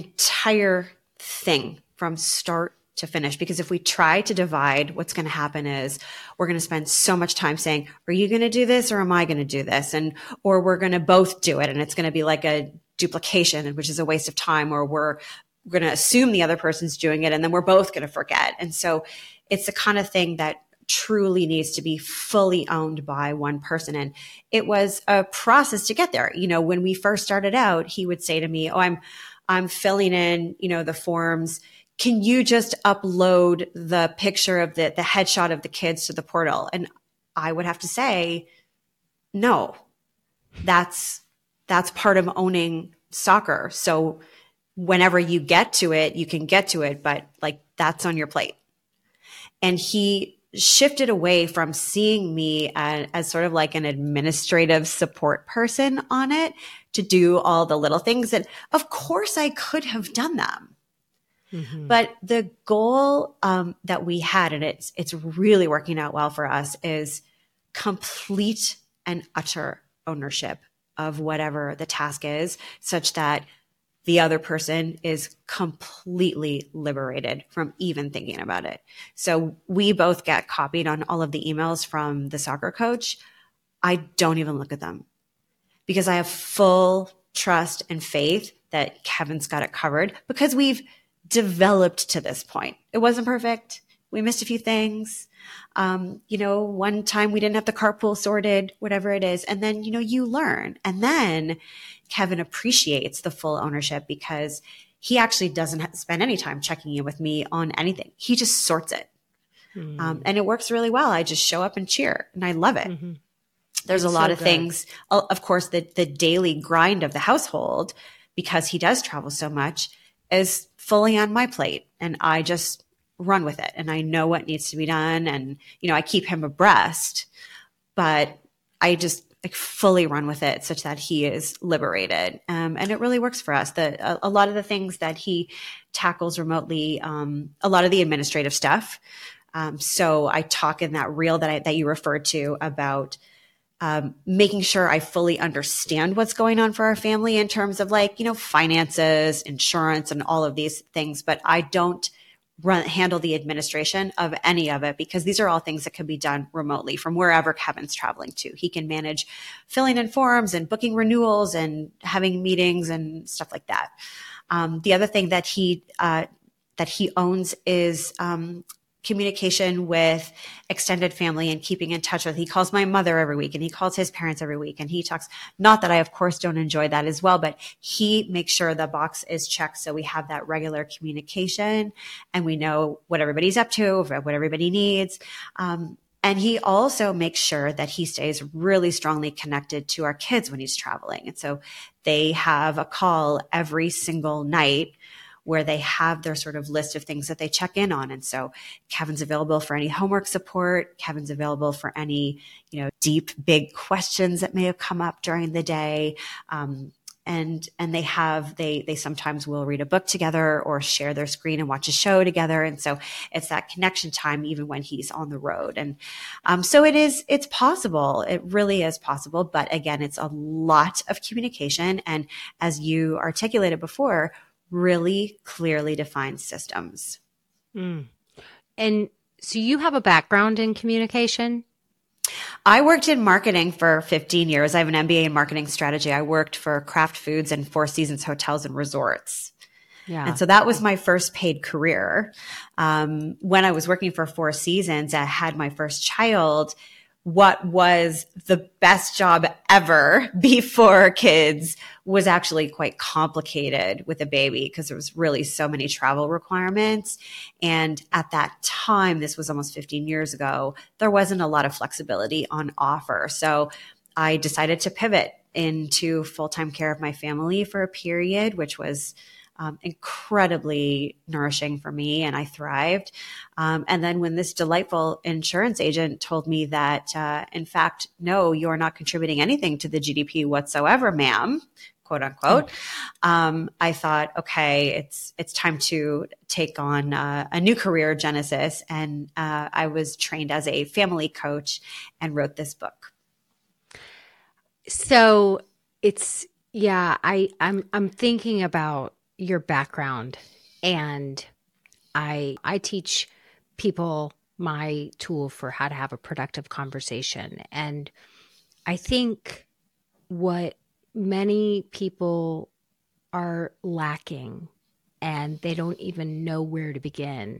entire thing from start to finish, because if we try to divide, what's going to happen is we're going to spend so much time saying, are you going to do this or am I going to do this? And, or we're going to both do it. And it's going to be like a duplication, which is a waste of time, or we're going to assume the other person's doing it and then we're both going to forget. And so it's the kind of thing that truly needs to be fully owned by one person. And it was a process to get there. You know, when we first started out, he would say to me, oh, I'm, I'm filling in, you know, the forms. Can you just upload the picture of the, the headshot of the kids to the portal? And I would have to say, no, that's, that's part of owning soccer. So whenever you get to it, you can get to it, but like that's on your plate. And he shifted away from seeing me as, as sort of like an administrative support person on it to do all the little things that of course I could have done them. Mm-hmm. But the goal um, that we had, and it's it's really working out well for us, is complete and utter ownership of whatever the task is, such that the other person is completely liberated from even thinking about it. So we both get copied on all of the emails from the soccer coach. I don't even look at them because I have full trust and faith that Kevin's got it covered because we've developed to this point. It wasn't perfect. We missed a few things. Um, you know, one time we didn't have the carpool sorted, whatever it is. And then, you know, you learn. And then Kevin appreciates the full ownership because he actually doesn't spend any time checking in with me on anything. He just sorts it. Mm. Um, and it works really well. I just show up and cheer and I love it. Mm-hmm. There's it's a lot so of good. things. Of course, the, the daily grind of the household, because he does travel so much, is fully on my plate, and I just run with it. And I know what needs to be done. And, you know, I keep him abreast, but I just like fully run with it such that he is liberated. Um, and it really works for us. The, a, a lot of the things that he tackles remotely, um, a lot of the administrative stuff. Um, so I talk in that reel that I, that you referred to about Um, making sure I fully understand what's going on for our family in terms of like, you know, finances, insurance, and all of these things. But I don't run, handle the administration of any of it, because these are all things that can be done remotely from wherever Kevin's traveling to. He can manage filling in forms and booking renewals and having meetings and stuff like that. Um, the other thing that he, uh, that he owns is, um, communication with extended family and keeping in touch with. He calls my mother every week, and he calls his parents every week, and he talks, not that I of course don't enjoy that as well, but he makes sure the box is checked. So we have that regular communication and we know what everybody's up to, what everybody needs. Um, and he also makes sure that he stays really strongly connected to our kids when he's traveling. And so they have a call every single night where they have their sort of list of things that they check in on. And so Kevin's available for any homework support. Kevin's available for any, you know, deep, big questions that may have come up during the day. Um, and, and they have, they, they sometimes will read a book together or share their screen and watch a show together. And so it's that connection time, even when he's on the road. And, um, so it is, it's possible. It really is possible. But again, it's a lot of communication. And as you articulated before, really clearly defined systems. Mm. And so you have a background in communication? I worked in marketing for fifteen years. I have an M B A in marketing strategy. I worked for Kraft Foods and Four Seasons Hotels and Resorts. Yeah. And so that was my first paid career. Um, when I was working for Four Seasons, I had my first child. What was the best job ever before kids was actually quite complicated with a baby, because there was really so many travel requirements. And at that time, this was almost fifteen years ago, there wasn't a lot of flexibility on offer. So I decided to pivot into full-time care of my family for a period, which was Um, incredibly nourishing for me, and I thrived. Um, and then when this delightful insurance agent told me that, uh, in fact, no, you're not contributing anything to the G D P whatsoever, ma'am, quote unquote, mm-hmm. um, I thought, okay, it's it's time to take on uh, a new career, Genesis. And uh, I was trained as a family coach and wrote this book. So it's yeah, I I'm I'm thinking about your background, and I I teach people my tool for how to have a productive conversation. And I think what many people are lacking, and they don't even know where to begin,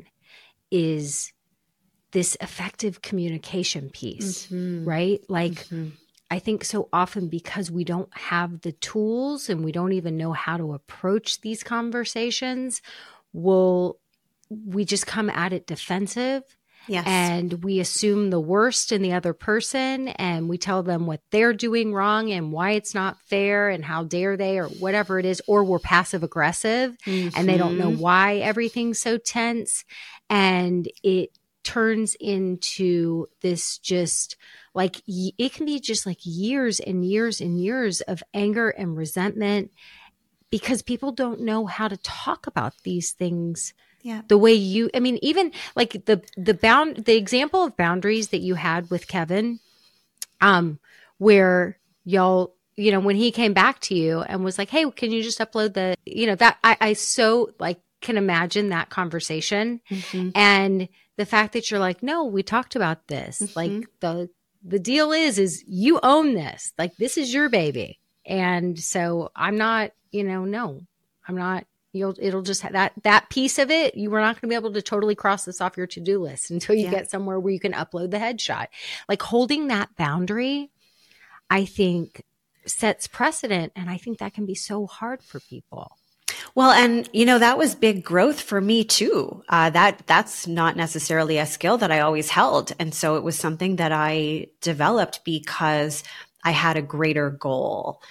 is this effective communication piece, mm-hmm. right? Like mm-hmm. I think so often, because we don't have the tools and we don't even know how to approach these conversations, we'll, we just come at it defensive. Yes. And we assume the worst in the other person, and we tell them what they're doing wrong and why it's not fair and how dare they, or whatever it is, or we're passive aggressive mm-hmm. and they don't know why everything's so tense. And it turns into this just like, it can be just like years and years and years of anger and resentment, because people don't know how to talk about these things. Yeah. The way you, I mean, even like the, the bound, the example of boundaries that you had with Kevin, um, where y'all, you know, when he came back to you and was like, hey, can you just upload the, you know, that I, I so like can imagine that conversation. Mm-hmm. And the fact that you're like, no, we talked about this. Mm-hmm. Like the, the deal is, is you own this, like, this is your baby. And so I'm not, you know, no, I'm not, you'll, it'll just have that, that piece of it. You were not going to be able to totally cross this off your to-do list until you yeah. get somewhere where you can upload the headshot. Like holding that boundary, I think sets precedent. And I think that can be so hard for people. Well, and you know, that was big growth for me too. Uh, that that's not necessarily a skill that I always held. And so it was something that I developed because I had a greater goal.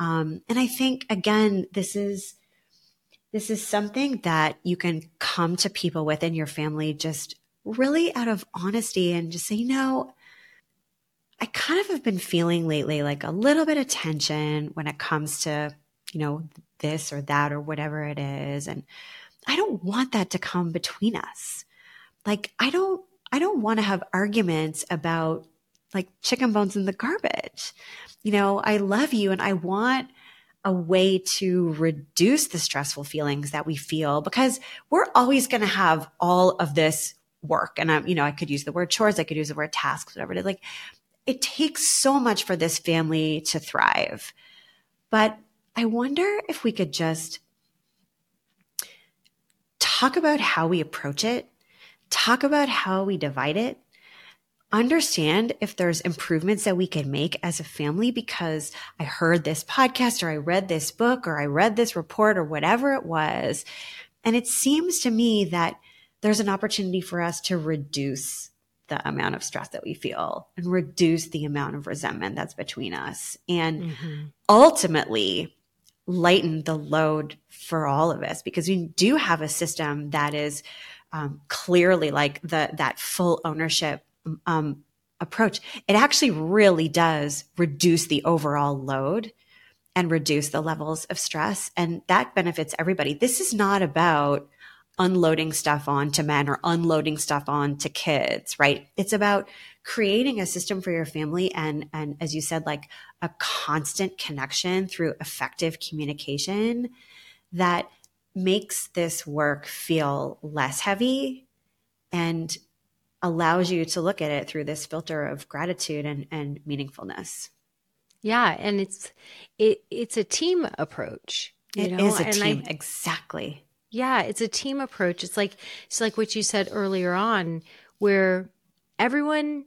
Um, and I think, again, this is, this is something that you can come to people within your family just really out of honesty and just say, you know, I kind of have been feeling lately like a little bit of tension when it comes to, you know, this or that or whatever it is. And I don't want that to come between us. Like, I don't, I don't want to have arguments about like chicken bones in the garbage. You know, I love you and I want a way to reduce the stressful feelings that we feel, because we're always going to have all of this work. And I'm, you know, I could use the word chores, I could use the word tasks, whatever it is. Like, it takes so much for this family to thrive. But I wonder if we could just talk about how we approach it, talk about how we divide it, understand if there's improvements that we can make as a family because I heard this podcast or I read this book or I read this report or whatever it was. And it seems to me that there's an opportunity for us to reduce the amount of stress that we feel and reduce the amount of resentment that's between us and mm-hmm. ultimately lighten the load for all of us, because we do have a system that is um, clearly like the that full ownership um, approach. It actually really does reduce the overall load and reduce the levels of stress, and that benefits everybody. This is not about unloading stuff onto men or unloading stuff onto kids, right? It's about creating a system for your family and, and as you said, like a constant connection through effective communication that makes this work feel less heavy and allows you to look at it through this filter of gratitude and, and meaningfulness. Yeah. And it's, it, it's a team approach. You it know? is a and team. I, exactly. Yeah, it's a team approach. It's like it's like what you said earlier on, where everyone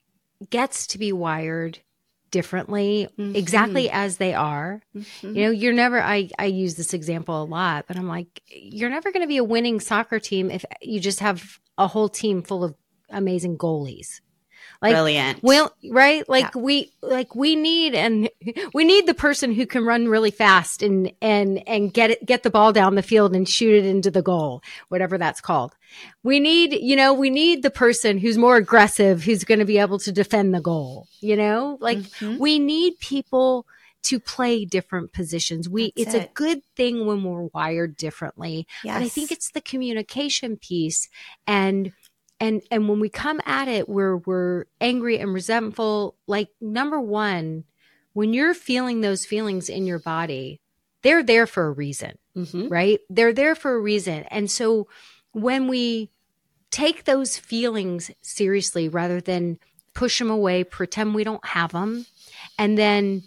gets to be wired differently, mm-hmm. exactly as they are. Mm-hmm. You know, you're never, I, I use this example a lot, but I'm like, you're never going to be a winning soccer team if you just have a whole team full of amazing goalies. Like, brilliant. Well, right? Like yeah. we, like we need, and we need the person who can run really fast and, and, and get it, get the ball down the field and shoot it into the goal, whatever that's called. We need, you know, we need the person who's more aggressive, who's going to be able to defend the goal, you know, like mm-hmm. we need people to play different positions. We, that's it's it. a good thing when we're wired differently, yes. but I think it's the communication piece and And and when we come at it where we're angry and resentful, like number one, when you're feeling those feelings in your body, they're there for a reason, mm-hmm. right? They're there for a reason. And so when we take those feelings seriously rather than push them away, pretend we don't have them, and then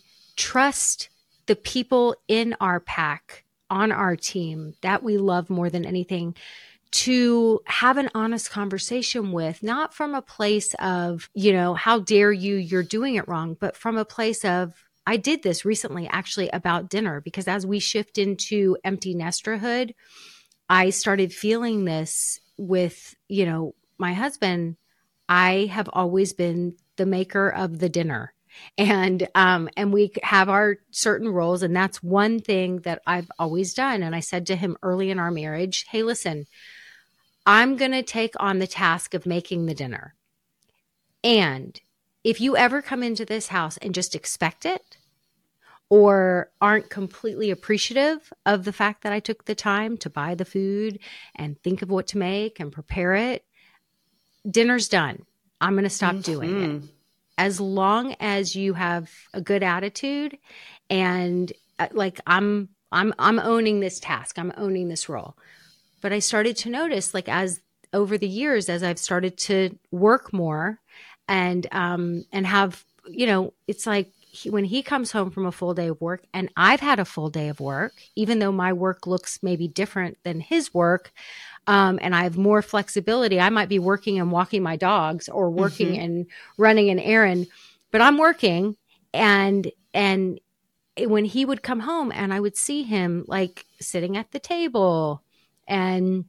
trust the people in our pack, on our team that we love more than anything, to have an honest conversation with, not from a place of, you know, how dare you, you're doing it wrong, but from a place of, I did this recently actually about dinner, because as we shift into empty nesterhood, I started feeling this with, you know, my husband. I have always been the maker of the dinner. And, um, and we have our certain roles. And that's one thing that I've always done. And I said to him early in our marriage, hey, listen, I'm going to take on the task of making the dinner. And if you ever come into this house and just expect it or aren't completely appreciative of the fact that I took the time to buy the food and think of what to make and prepare it, dinner's done. I'm going to stop mm-hmm. doing it. As long as you have a good attitude and uh, like I'm I'm I'm owning this task. I'm owning this role. But I started to notice, like, as over the years, as I've started to work more and um, and have, you know, it's like he, when he comes home from a full day of work and I've had a full day of work, even though my work looks maybe different than his work, um, and I have more flexibility. I might be working and walking my dogs or working mm-hmm. and running an errand, but I'm working. And and when he would come home and I would see him like sitting at the table and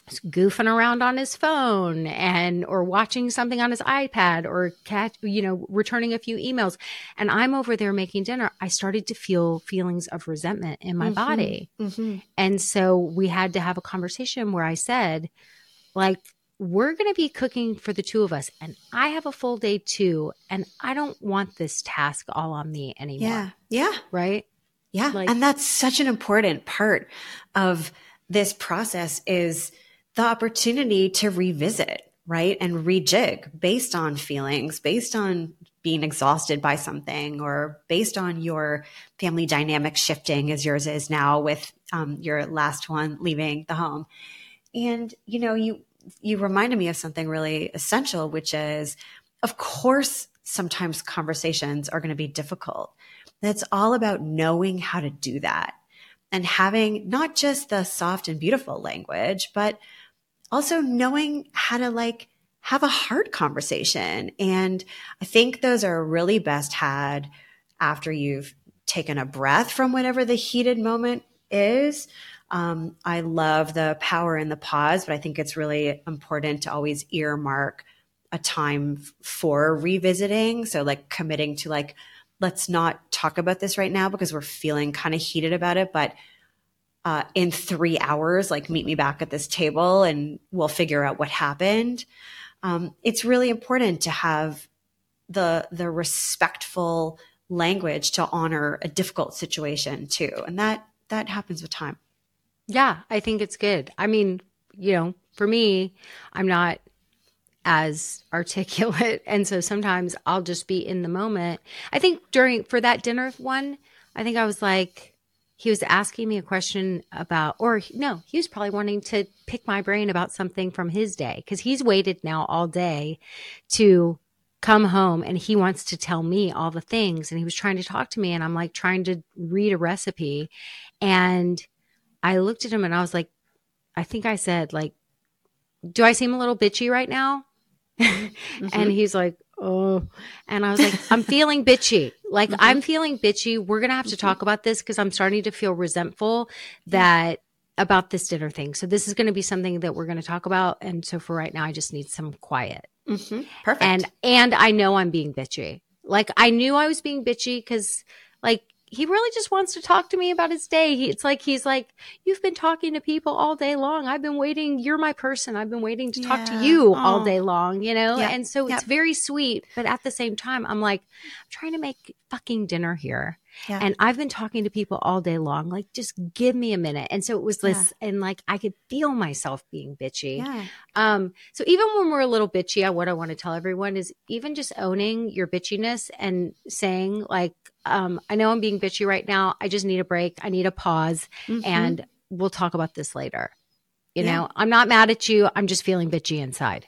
goofing around on his phone and or watching something on his iPad or catch, you know, returning a few emails. And I'm over there making dinner. I started to feel feelings of resentment in my mm-hmm. body. Mm-hmm. And so we had to have a conversation where I said, like, we're going to be cooking for the two of us. And I have a full day too. And I don't want this task all on me anymore. Yeah. Yeah. Right. Yeah. Like, and that's such an important part of this process is the opportunity to revisit, right? And rejig based on feelings, based on being exhausted by something, or based on your family dynamic shifting as yours is now with um, your last one leaving the home. And, you know, you, you reminded me of something really essential, which is, of course, sometimes conversations are going to be difficult. And it's all about knowing how to do that and having not just the soft and beautiful language, but also knowing how to like have a hard conversation. And I think those are really best had after you've taken a breath from whatever the heated moment is. Um, I love the power in the pause, but I think it's really important to always earmark a time for revisiting. So like committing to like, let's not talk about this right now because we're feeling kind of heated about it, but Uh, in three hours, like meet me back at this table and we'll figure out what happened. Um, it's really important to have the the respectful language to honor a difficult situation too. And that that happens with time. Yeah, I think it's good. I mean, you know, for me, I'm not as articulate. And so sometimes I'll just be in the moment. I think during, for that dinner one, I think I was like, he was asking me a question about, or no, he was probably wanting to pick my brain about something from his day because he's waited now all day to come home and he wants to tell me all the things. And he was trying to talk to me and I'm like trying to read a recipe. And I looked at him and I was like, I think I said like, do I seem a little bitchy right now? Mm-hmm. And he's like, oh, and I was like, I'm feeling bitchy. Like mm-hmm. I'm feeling bitchy. We're going to have to mm-hmm. talk about this because I'm starting to feel resentful that about this dinner thing. So this is going to be something that we're going to talk about. And so for right now, I just need some quiet. Mm-hmm. Perfect. And, and I know I'm being bitchy. Like I knew I was being bitchy because like, he really just wants to talk to me about his day. He, it's like, he's like, you've been talking to people all day long. I've been waiting. You're my person. I've been waiting to yeah. talk to you oh. all day long, you know? Yep. And so yep. it's very sweet. But at the same time, I'm like, I'm trying to make fucking dinner here. Yeah. And I've been talking to people all day long. Like, just give me a minute. And so it was this, yeah. and like, I could feel myself being bitchy. Yeah. Um, so even when we're a little bitchy, what I want to tell everyone is even just owning your bitchiness and saying like, um, I know I'm being bitchy right now. I just need a break. I need a pause mm-hmm. and we'll talk about this later. You yeah. know, I'm not mad at you. I'm just feeling bitchy inside.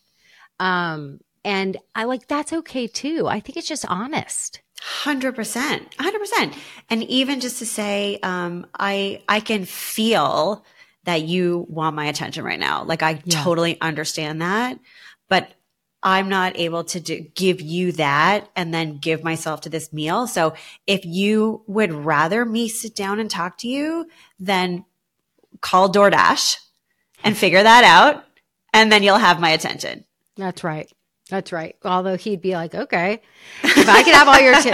Um, and I like, that's okay too. I think it's just honest. Hundred percent, hundred percent. And even just to say, um, I, I can feel that you want my attention right now. Like I yeah. totally understand that, but I'm not able to do, give you that and then give myself to this meal. So if you would rather me sit down and talk to you, then call DoorDash and figure that out. And then you'll have my attention. That's right. That's right. Although he'd be like, okay, if I could have all your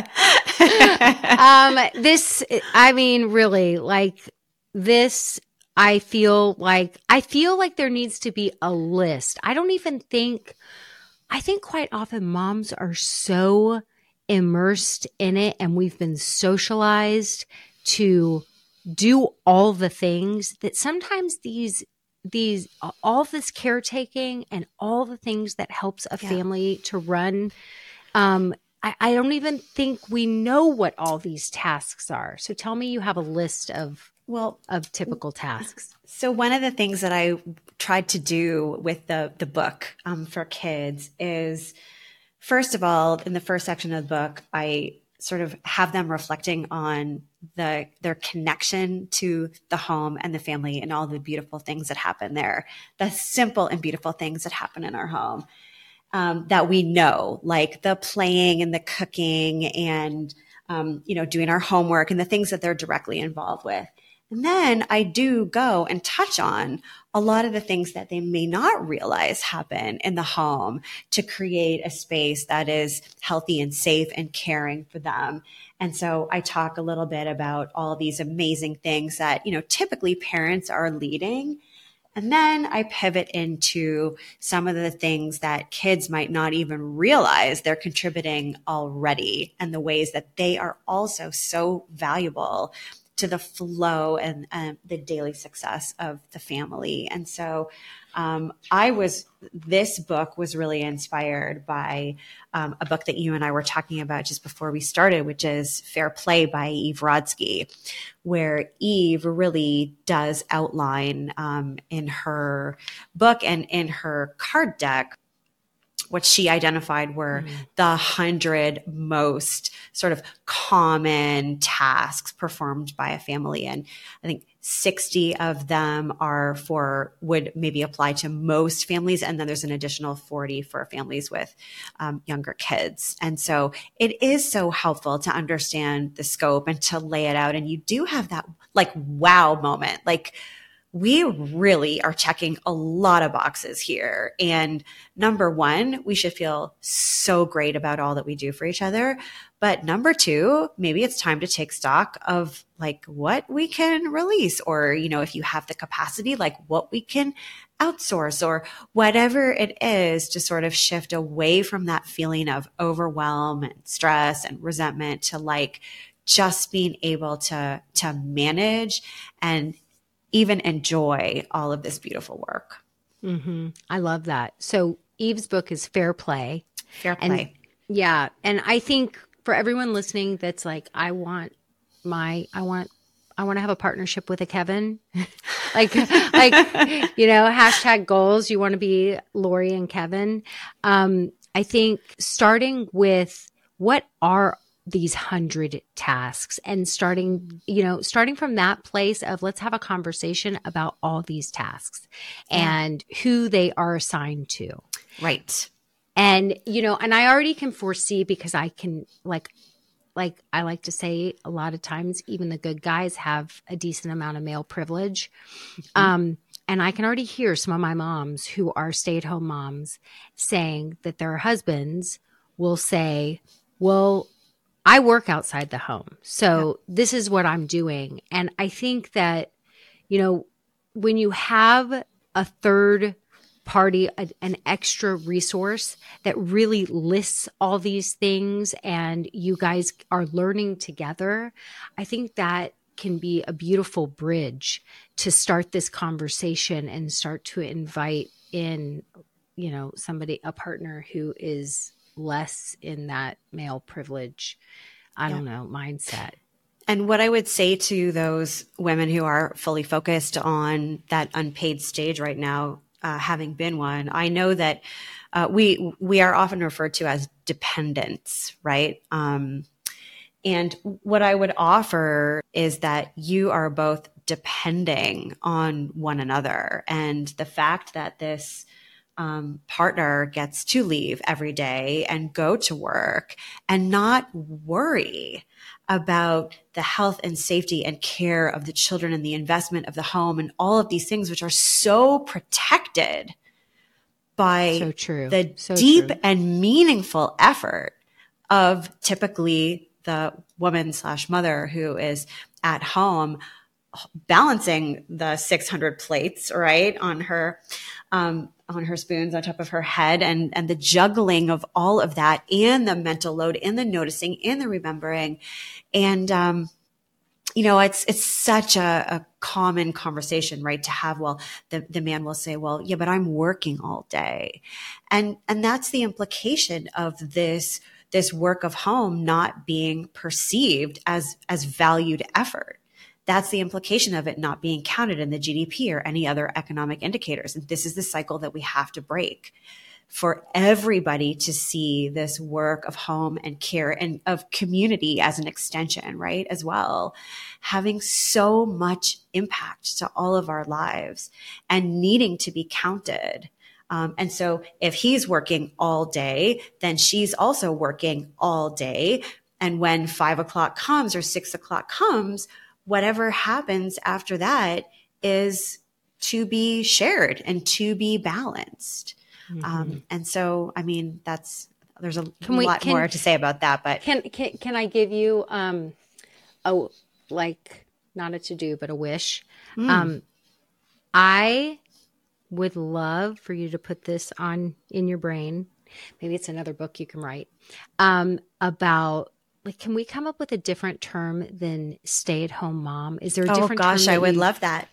attention. um, this, I mean, really, like this, I feel like, I feel like there needs to be a list. I don't even think, I think quite often moms are so immersed in it and we've been socialized to do all the things that sometimes these these all this caretaking and all the things that helps a yeah. family to run. Um, I, I don't even think we know what all these tasks are. So tell me you have a list of well of typical tasks. So one of the things that I tried to do with the the book um, for kids is, first of all, in the first section of the book, I sort of have them reflecting on the their connection to the home and the family and all the beautiful things that happen there, the simple and beautiful things that happen in our home um, that we know, like the playing and the cooking and, um, you know, doing our homework and the things that they're directly involved with. And then I do go and touch on a lot of the things that they may not realize happen in the home to create a space that is healthy and safe and caring for them. And so I talk a little bit about all these amazing things that, you know, typically parents are leading. And then I pivot into some of the things that kids might not even realize they're contributing already, and the ways that they are also so valuable to the flow and um, the daily success of the family. And so um, I was, this book was really inspired by um, a book that you and I were talking about just before we started, which is Fair Play by Eve Rodsky, where Eve really does outline um, in her book and in her card deck what she identified were mm. the hundred most sort of common tasks performed by a family. And I think sixty of them are for, would maybe apply to most families. And then there's an additional forty for families with um, younger kids. And so it is so helpful to understand the scope and to lay it out. And you do have that like wow moment, like, we really are checking a lot of boxes here. And number one, we should feel so great about all that we do for each other. But number two, maybe it's time to take stock of like what we can release, or, you know, if you have the capacity, like what we can outsource, or whatever it is to sort of shift away from that feeling of overwhelm and stress and resentment to like just being able to, to manage and even enjoy all of this beautiful work. Mm-hmm. I love that. So Eve's book is Fair Play. Fair Play. And, yeah. And I think for everyone listening that's like, I want my, I want, I want to have a partnership with a Kevin. like, like, you know, hashtag goals. You want to be Lori and Kevin. Um, I think starting with what are these hundred tasks, and starting, you know, starting from that place of let's have a conversation about all these tasks yeah. and who they are assigned to. Right. And, you know, and I already can foresee, because I can like, like I like to say a lot of times, even the good guys have a decent amount of male privilege. Mm-hmm. Um, and I can already hear some of my moms who are stay-at-home moms saying that their husbands will say, well, I work outside the home, so yeah. this is what I'm doing. And I think that, you know, when you have a third party, a, an extra resource that really lists all these things and you guys are learning together, I think that can be a beautiful bridge to start this conversation and start to invite in, you know, somebody, a partner who is less in that male privilege, I yeah. don't know, mindset. And what I would say to those women who are fully focused on that unpaid stage right now, uh, having been one, I know that uh, we we are often referred to as dependents, right? Um, and what I would offer is that you are both depending on one another, and the fact that this Um, partner gets to leave every day and go to work and not worry about the health and safety and care of the children and the investment of the home and all of these things, which are so protected by so true. the so deep true. and meaningful effort of typically the woman slash mother who is at home balancing the six hundred plates, right, on her, um, on her spoons on top of her head, and, and the juggling of all of that, and the mental load, and the noticing, and the remembering. And, um, you know, it's, it's such a, a common conversation, right, to have. Well, the, the man will say, well, yeah, but I'm working all day. And, and that's the implication of this, this work of home not being perceived as, as valued effort. That's the implication of it not being counted in the G D P or any other economic indicators. And this is the cycle that we have to break for everybody to see this work of home and care and of community as an extension, right, as well, having so much impact to all of our lives and needing to be counted. Um, and so if he's working all day, then she's also working all day. And when five o'clock comes or six o'clock comes, whatever happens after that is to be shared and to be balanced. Mm-hmm. Um, and so, I mean, that's, there's a can lot we, can, more to say about that, but can, can, can I give you, um, a, like not a to-do, but a wish. Mm. Um, I would love for you to put this on in your brain. Maybe it's another book you can write, um, about like, can we come up with a different term than stay-at-home mom? Is there a different term? Oh gosh, I would you, love that.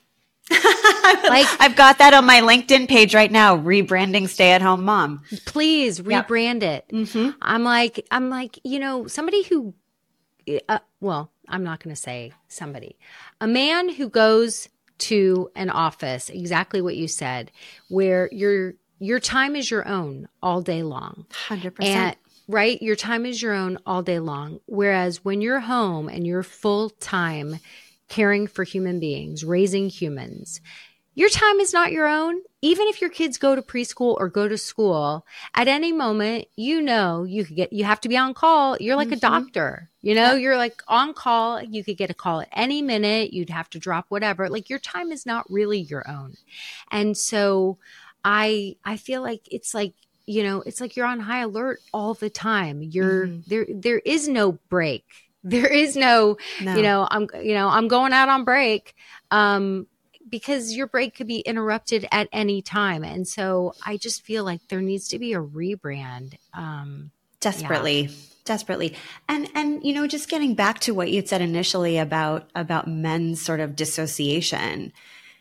Like I've got that on my LinkedIn page right now, rebranding stay-at-home mom. Please rebrand yep. it. Mm-hmm. I'm like, I'm like, you know, somebody who, uh, well, I'm not going to say somebody, a man who goes to an office, exactly what you said, where your, your time is your own all day long. one hundred percent. And, right? Your time is your own all day long. Whereas when you're home and you're full time caring for human beings, raising humans, your time is not your own. Even if your kids go to preschool or go to school, at any moment, you know, you could get, you have to be on call. You're like mm-hmm. a doctor, you know, yeah. you're like on call. You could get a call at any minute. You'd have to drop whatever. Like your time is not really your own. And so I, I feel like it's like, you know, it's like you're on high alert all the time. You're mm-hmm. there, there is no break. There is no, no, you know, I'm, you know, I'm going out on break. Um, because your break could be interrupted at any time. And so I just feel like there needs to be a rebrand. Um, desperately, yeah. desperately. And, and, you know, just getting back to what you'd said initially about, about men's sort of dissociation,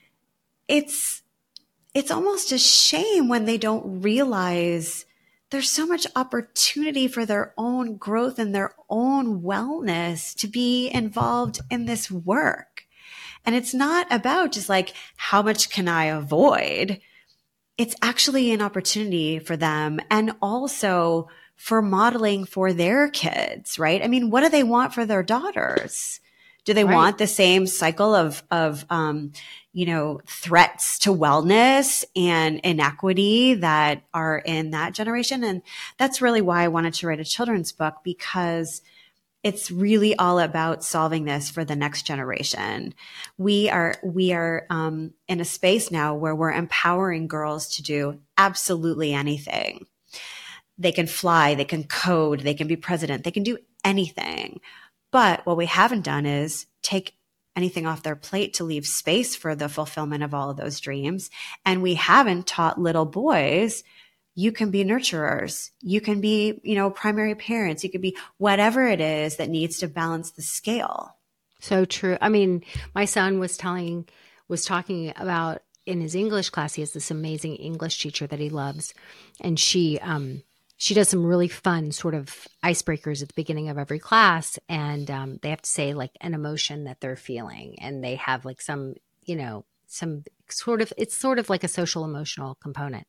it's, it's almost a shame when they don't realize there's so much opportunity for their own growth and their own wellness to be involved in this work. And it's not about just like, how much can I avoid? It's actually an opportunity for them and also for modeling for their kids, right? I mean, what do they want for their daughters? Do they right. want the same cycle of, of, um, you know, threats to wellness and inequity that are in that generation? And that's really why I wanted to write a children's book, because it's really all about solving this for the next generation. We are, we are um, in a space now where we're empowering girls to do absolutely anything. They can fly, they can code, they can be president, they can do anything. But what we haven't done is take anything off their plate to leave space for the fulfillment of all of those dreams. And we haven't taught little boys, you can be nurturers. You can be, you know, primary parents. You could be whatever it is that needs to balance the scale. So true. I mean, my son was telling, was talking about in his English class, he has this amazing English teacher that he loves. And she, um, she does some really fun sort of icebreakers at the beginning of every class. And um, they have to say like an emotion that they're feeling. And they have like some, you know, some sort of, it's sort of like a social emotional component.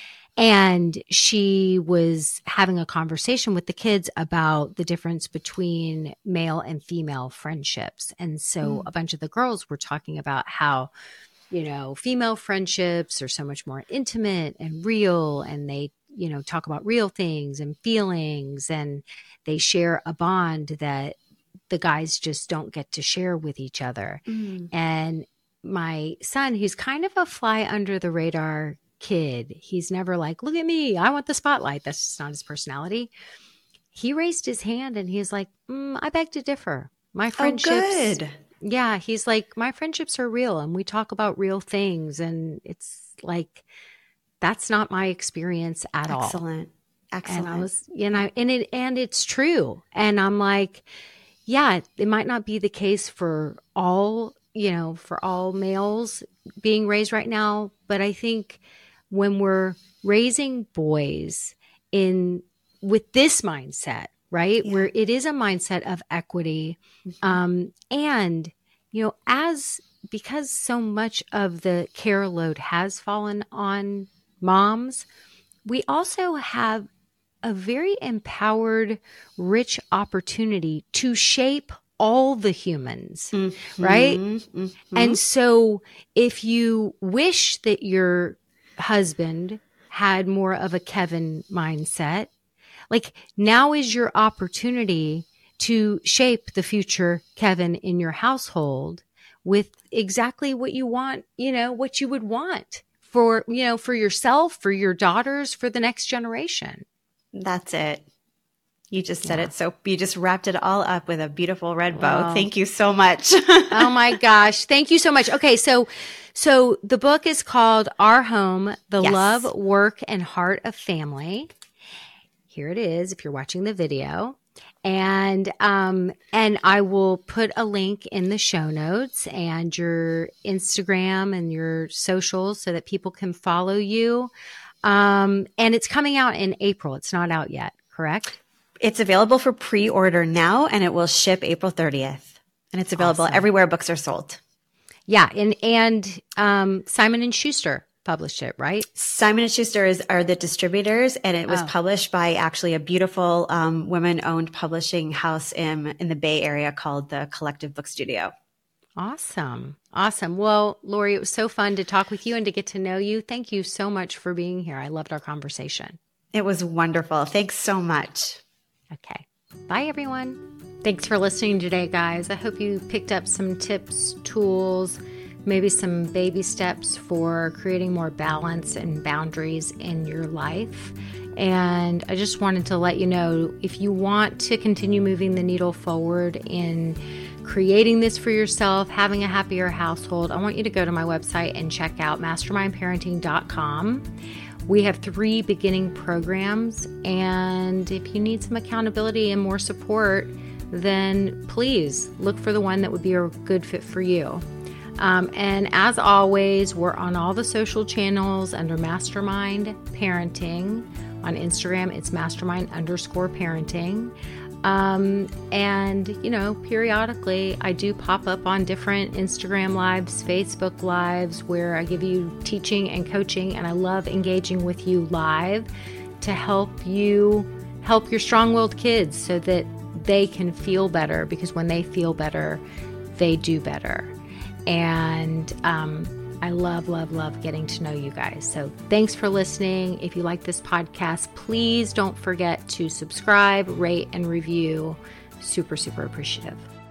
And she was having a conversation with the kids about the difference between male and female friendships. And so mm. a bunch of the girls were talking about how, you know, female friendships are so much more intimate and real, and they, you know, talk about real things and feelings, and they share a bond that the guys just don't get to share with each other. Mm. And my son, who's kind of a fly under the radar kid, he's never like, look at me, I want the spotlight. That's just not his personality. He raised his hand and he's like, mm, I beg to differ. My friendships. Oh, good. Yeah. He's like, my friendships are real and we talk about real things. And it's like, that's not my experience at Excellent. all. Excellent. Excellent. And I was, you know, and it, and it's true. And I'm like, yeah, it might not be the case for all, you know, for all males being raised right now. But I think when we're raising boys in with this mindset, right, yeah. where it is a mindset of equity, mm-hmm. um, and, you know, as because so much of the care load has fallen on moms, we also have a very empowered, rich opportunity to shape all the humans, mm-hmm. right? Mm-hmm. And so if you wish that your husband had more of a Kevin mindset, like now is your opportunity to shape the future Kevin in your household with exactly what you want, you know, what you would want for, you know, for yourself, for your daughters, for the next generation. That's it. You just said Yeah. it. So you just wrapped it all up with a beautiful red Wow. bow. Thank you so much. Oh my gosh. Thank you so much. Okay. So, so the book is called Our Home, The Yes. Love, Work, and Heart of Family. Here it is if you're watching the video. And, um, and I will put a link in the show notes and your Instagram and your socials so that people can follow you. Um, and it's coming out in April. It's not out yet, correct? It's available for pre-order now, and it will ship April thirtieth. And it's available Awesome. everywhere books are sold. Yeah. And, and, um, Simon and Schuster published it, right? Simon and Schuster is, are the distributors, and it was Oh. published by actually a beautiful um, women-owned publishing house in, in the Bay Area called the Collective Book Studio. Awesome. Awesome. Well, Lori, it was so fun to talk with you and to get to know you. Thank you so much for being here. I loved our conversation. It was wonderful. Thanks so much. Okay. Bye, everyone. Thanks for listening today, guys. I hope you picked up some tips, tools, maybe some baby steps for creating more balance and boundaries in your life. And I just wanted to let you know, if you want to continue moving the needle forward in creating this for yourself, having a happier household, I want you to go to my website and check out mastermind parenting dot com. We have three beginning programs, and if you need some accountability and more support, then please look for the one that would be a good fit for you. Um, and as always, we're on all the social channels under Mastermind Parenting. On Instagram, it's mastermind underscore parenting. Um, and, you know, periodically I do pop up on different Instagram lives, Facebook lives, where I give you teaching and coaching, and I love engaging with you live to help you help your strong-willed kids so that they can feel better, because when they feel better, they do better. And, um, I love, love, love getting to know you guys. So thanks for listening. If you like this podcast, please don't forget to subscribe, rate, and review. Super, super appreciative.